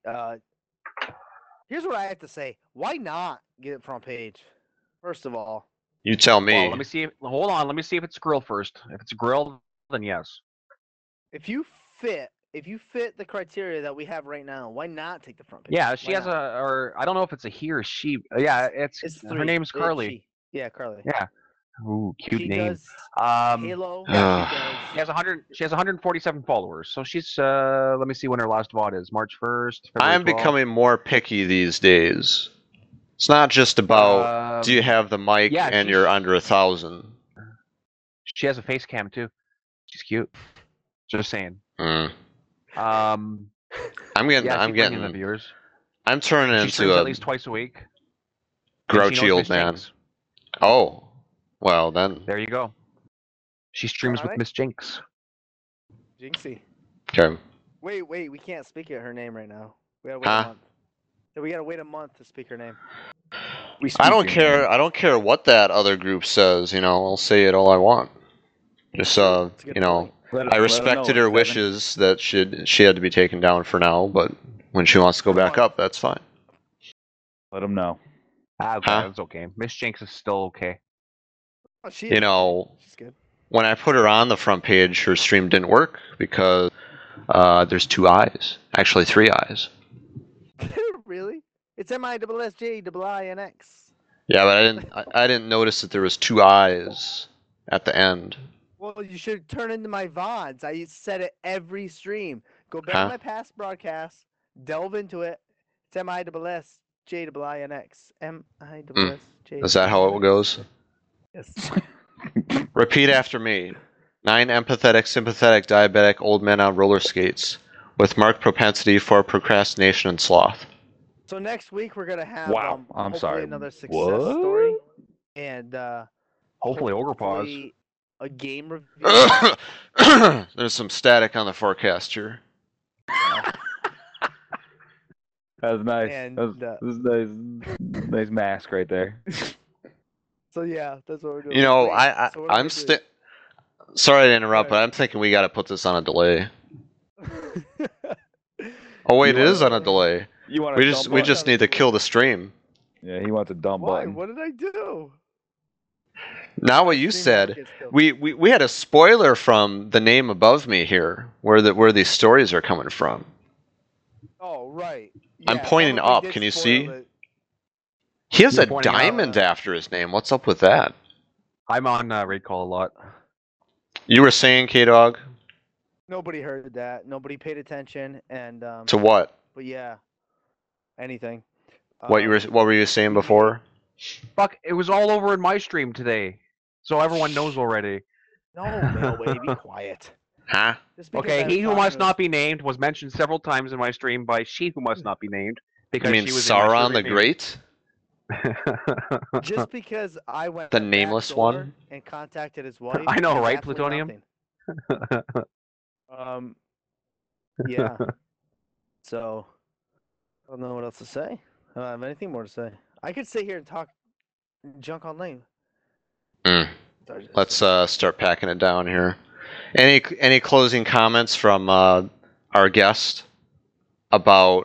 here's what I have to say. Why not get it front page? First of all. You tell me. Well, let me see. Hold on. Let me see if it's a grill first. If it's a grill, then yes. If you fit the criteria that we have right now, why not take the front page? Yeah, she has or I don't know if it's a he or she. Yeah, it's her name's Carly. Yeah, Carly. Yeah. Ooh, cute she name. Does Halo. She has 147 followers. So she's let me see when her last VOD is. March 1st. I'm becoming more picky these days. It's not just about do you have the mic and you're under 1,000. She has a face cam too. She's cute. Just saying. I'm getting the viewers. I'm turning she into at least twice a week. Grouchy old man. Oh, well then. There you go. She streams with Miss Jinx. Jinxie. Okay. Wait, we can't speak her name right now. We gotta wait a month. We gotta wait a month to speak her name. I don't care. I don't care what that other group says. I'll say it all I want. Just I respected her wishes that she had to be taken down for now, but when she wants to go back up, that's fine. Let them know. That's okay. Miss Jinx is still okay. Oh, she's good. When I put her on the front page, her stream didn't work because there's 2 eyes. Actually, 3 eyes. Really? It's MISSJIINX. Yeah, but I didn't notice that there was 2 eyes at the end. Well, you should turn into my VODs. I said it every stream. Go back to my past broadcasts. delve into it. It's MISSJIINX. Is that how it goes? Yes. Repeat after me. 9 empathetic, sympathetic, diabetic old men on roller skates with marked propensity for procrastination and sloth. So next week we're gonna have Wow, I'm hopefully sorry. another success What? story and Hopefully Ogre Paws. hopefully a game review. There's some static on the forecast here. That was nice. And, That was nice mask right there. So yeah, that's what we're doing. You know, Wait, so what am I'm I still. Sorry to interrupt, Go but I'm thinking we got to put this on a delay. Oh wait, You it is on wanna- a delay. You want We just need to kill the stream. Yeah, he wants a dumb Why? button. What did I do? Now what you Stream never said, gets killed. we had a spoiler from the name above me here, where these stories are coming from. Oh right. I'm Yeah, pointing Bubba up. did Can you spoil see? it. He has You're a pointing out. diamond after his name. What's up with that? I'm on raid call a lot. You were saying, K-Dog, Nobody heard that. Nobody paid attention, and to what? but yeah, anything. What were you saying before? Fuck! It was all over in my stream today, so everyone knows already. No, Mailway, be quiet. Huh? Just because Okay, I he was who talking must to- not be named was mentioned several times in my stream by she who must not be named because You mean she was in my Sauron the server Great? Just because I went The back nameless door one? and contacted his wife. I know, is right, absolutely Plutonium? nothing. Yeah. So, I don't know what else to say. I don't have anything more to say. I could sit here and talk junk on lane. Mm. Let's start packing it down here. Any closing comments from our guest about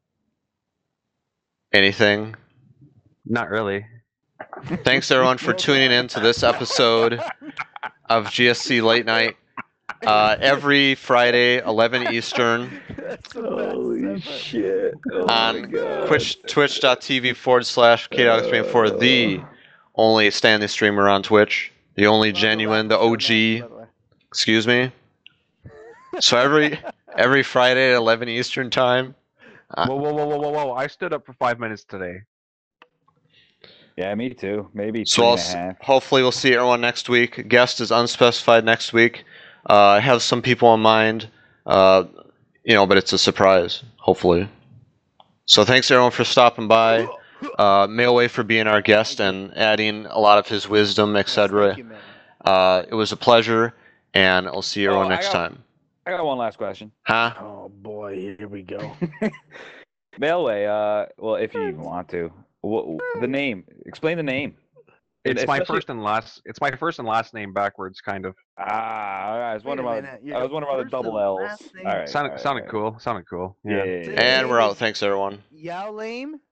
anything? Not really. Thanks everyone for tuning in to this episode of GSC Late Night. Every Friday, 11 Eastern, That's the best Holy ever. shit! Oh my on God. twitch.tv/KDogs24, the only standing streamer on Twitch, the only Love the genuine, the rapper show OG. next, by the way. Excuse me. So every Friday at 11 Eastern time. Whoa! I stood up for 5 minutes today. Yeah, me too. Maybe So three and a half. hopefully we'll see everyone next week. Guest is unspecified next week. I have some people in mind, but it's a surprise. Hopefully. So thanks everyone for stopping by. Mailway for being our guest and adding a lot of his wisdom, Yes, etc. thank you, man. It was a pleasure, and I'll see everyone Oh, next I time. got one last question. Huh? Oh boy, here we go. Mailway, well, if you even want to. The name. Explain the name. It's my Especially- first and last. It's my first and last name backwards, kind of. I was wondering Wait a about. minute, I was wondering about the your double first and L's. last name- All right. Sounded cool. Sounded cool. Yeah. And we're out. Thanks everyone. Yao Lame?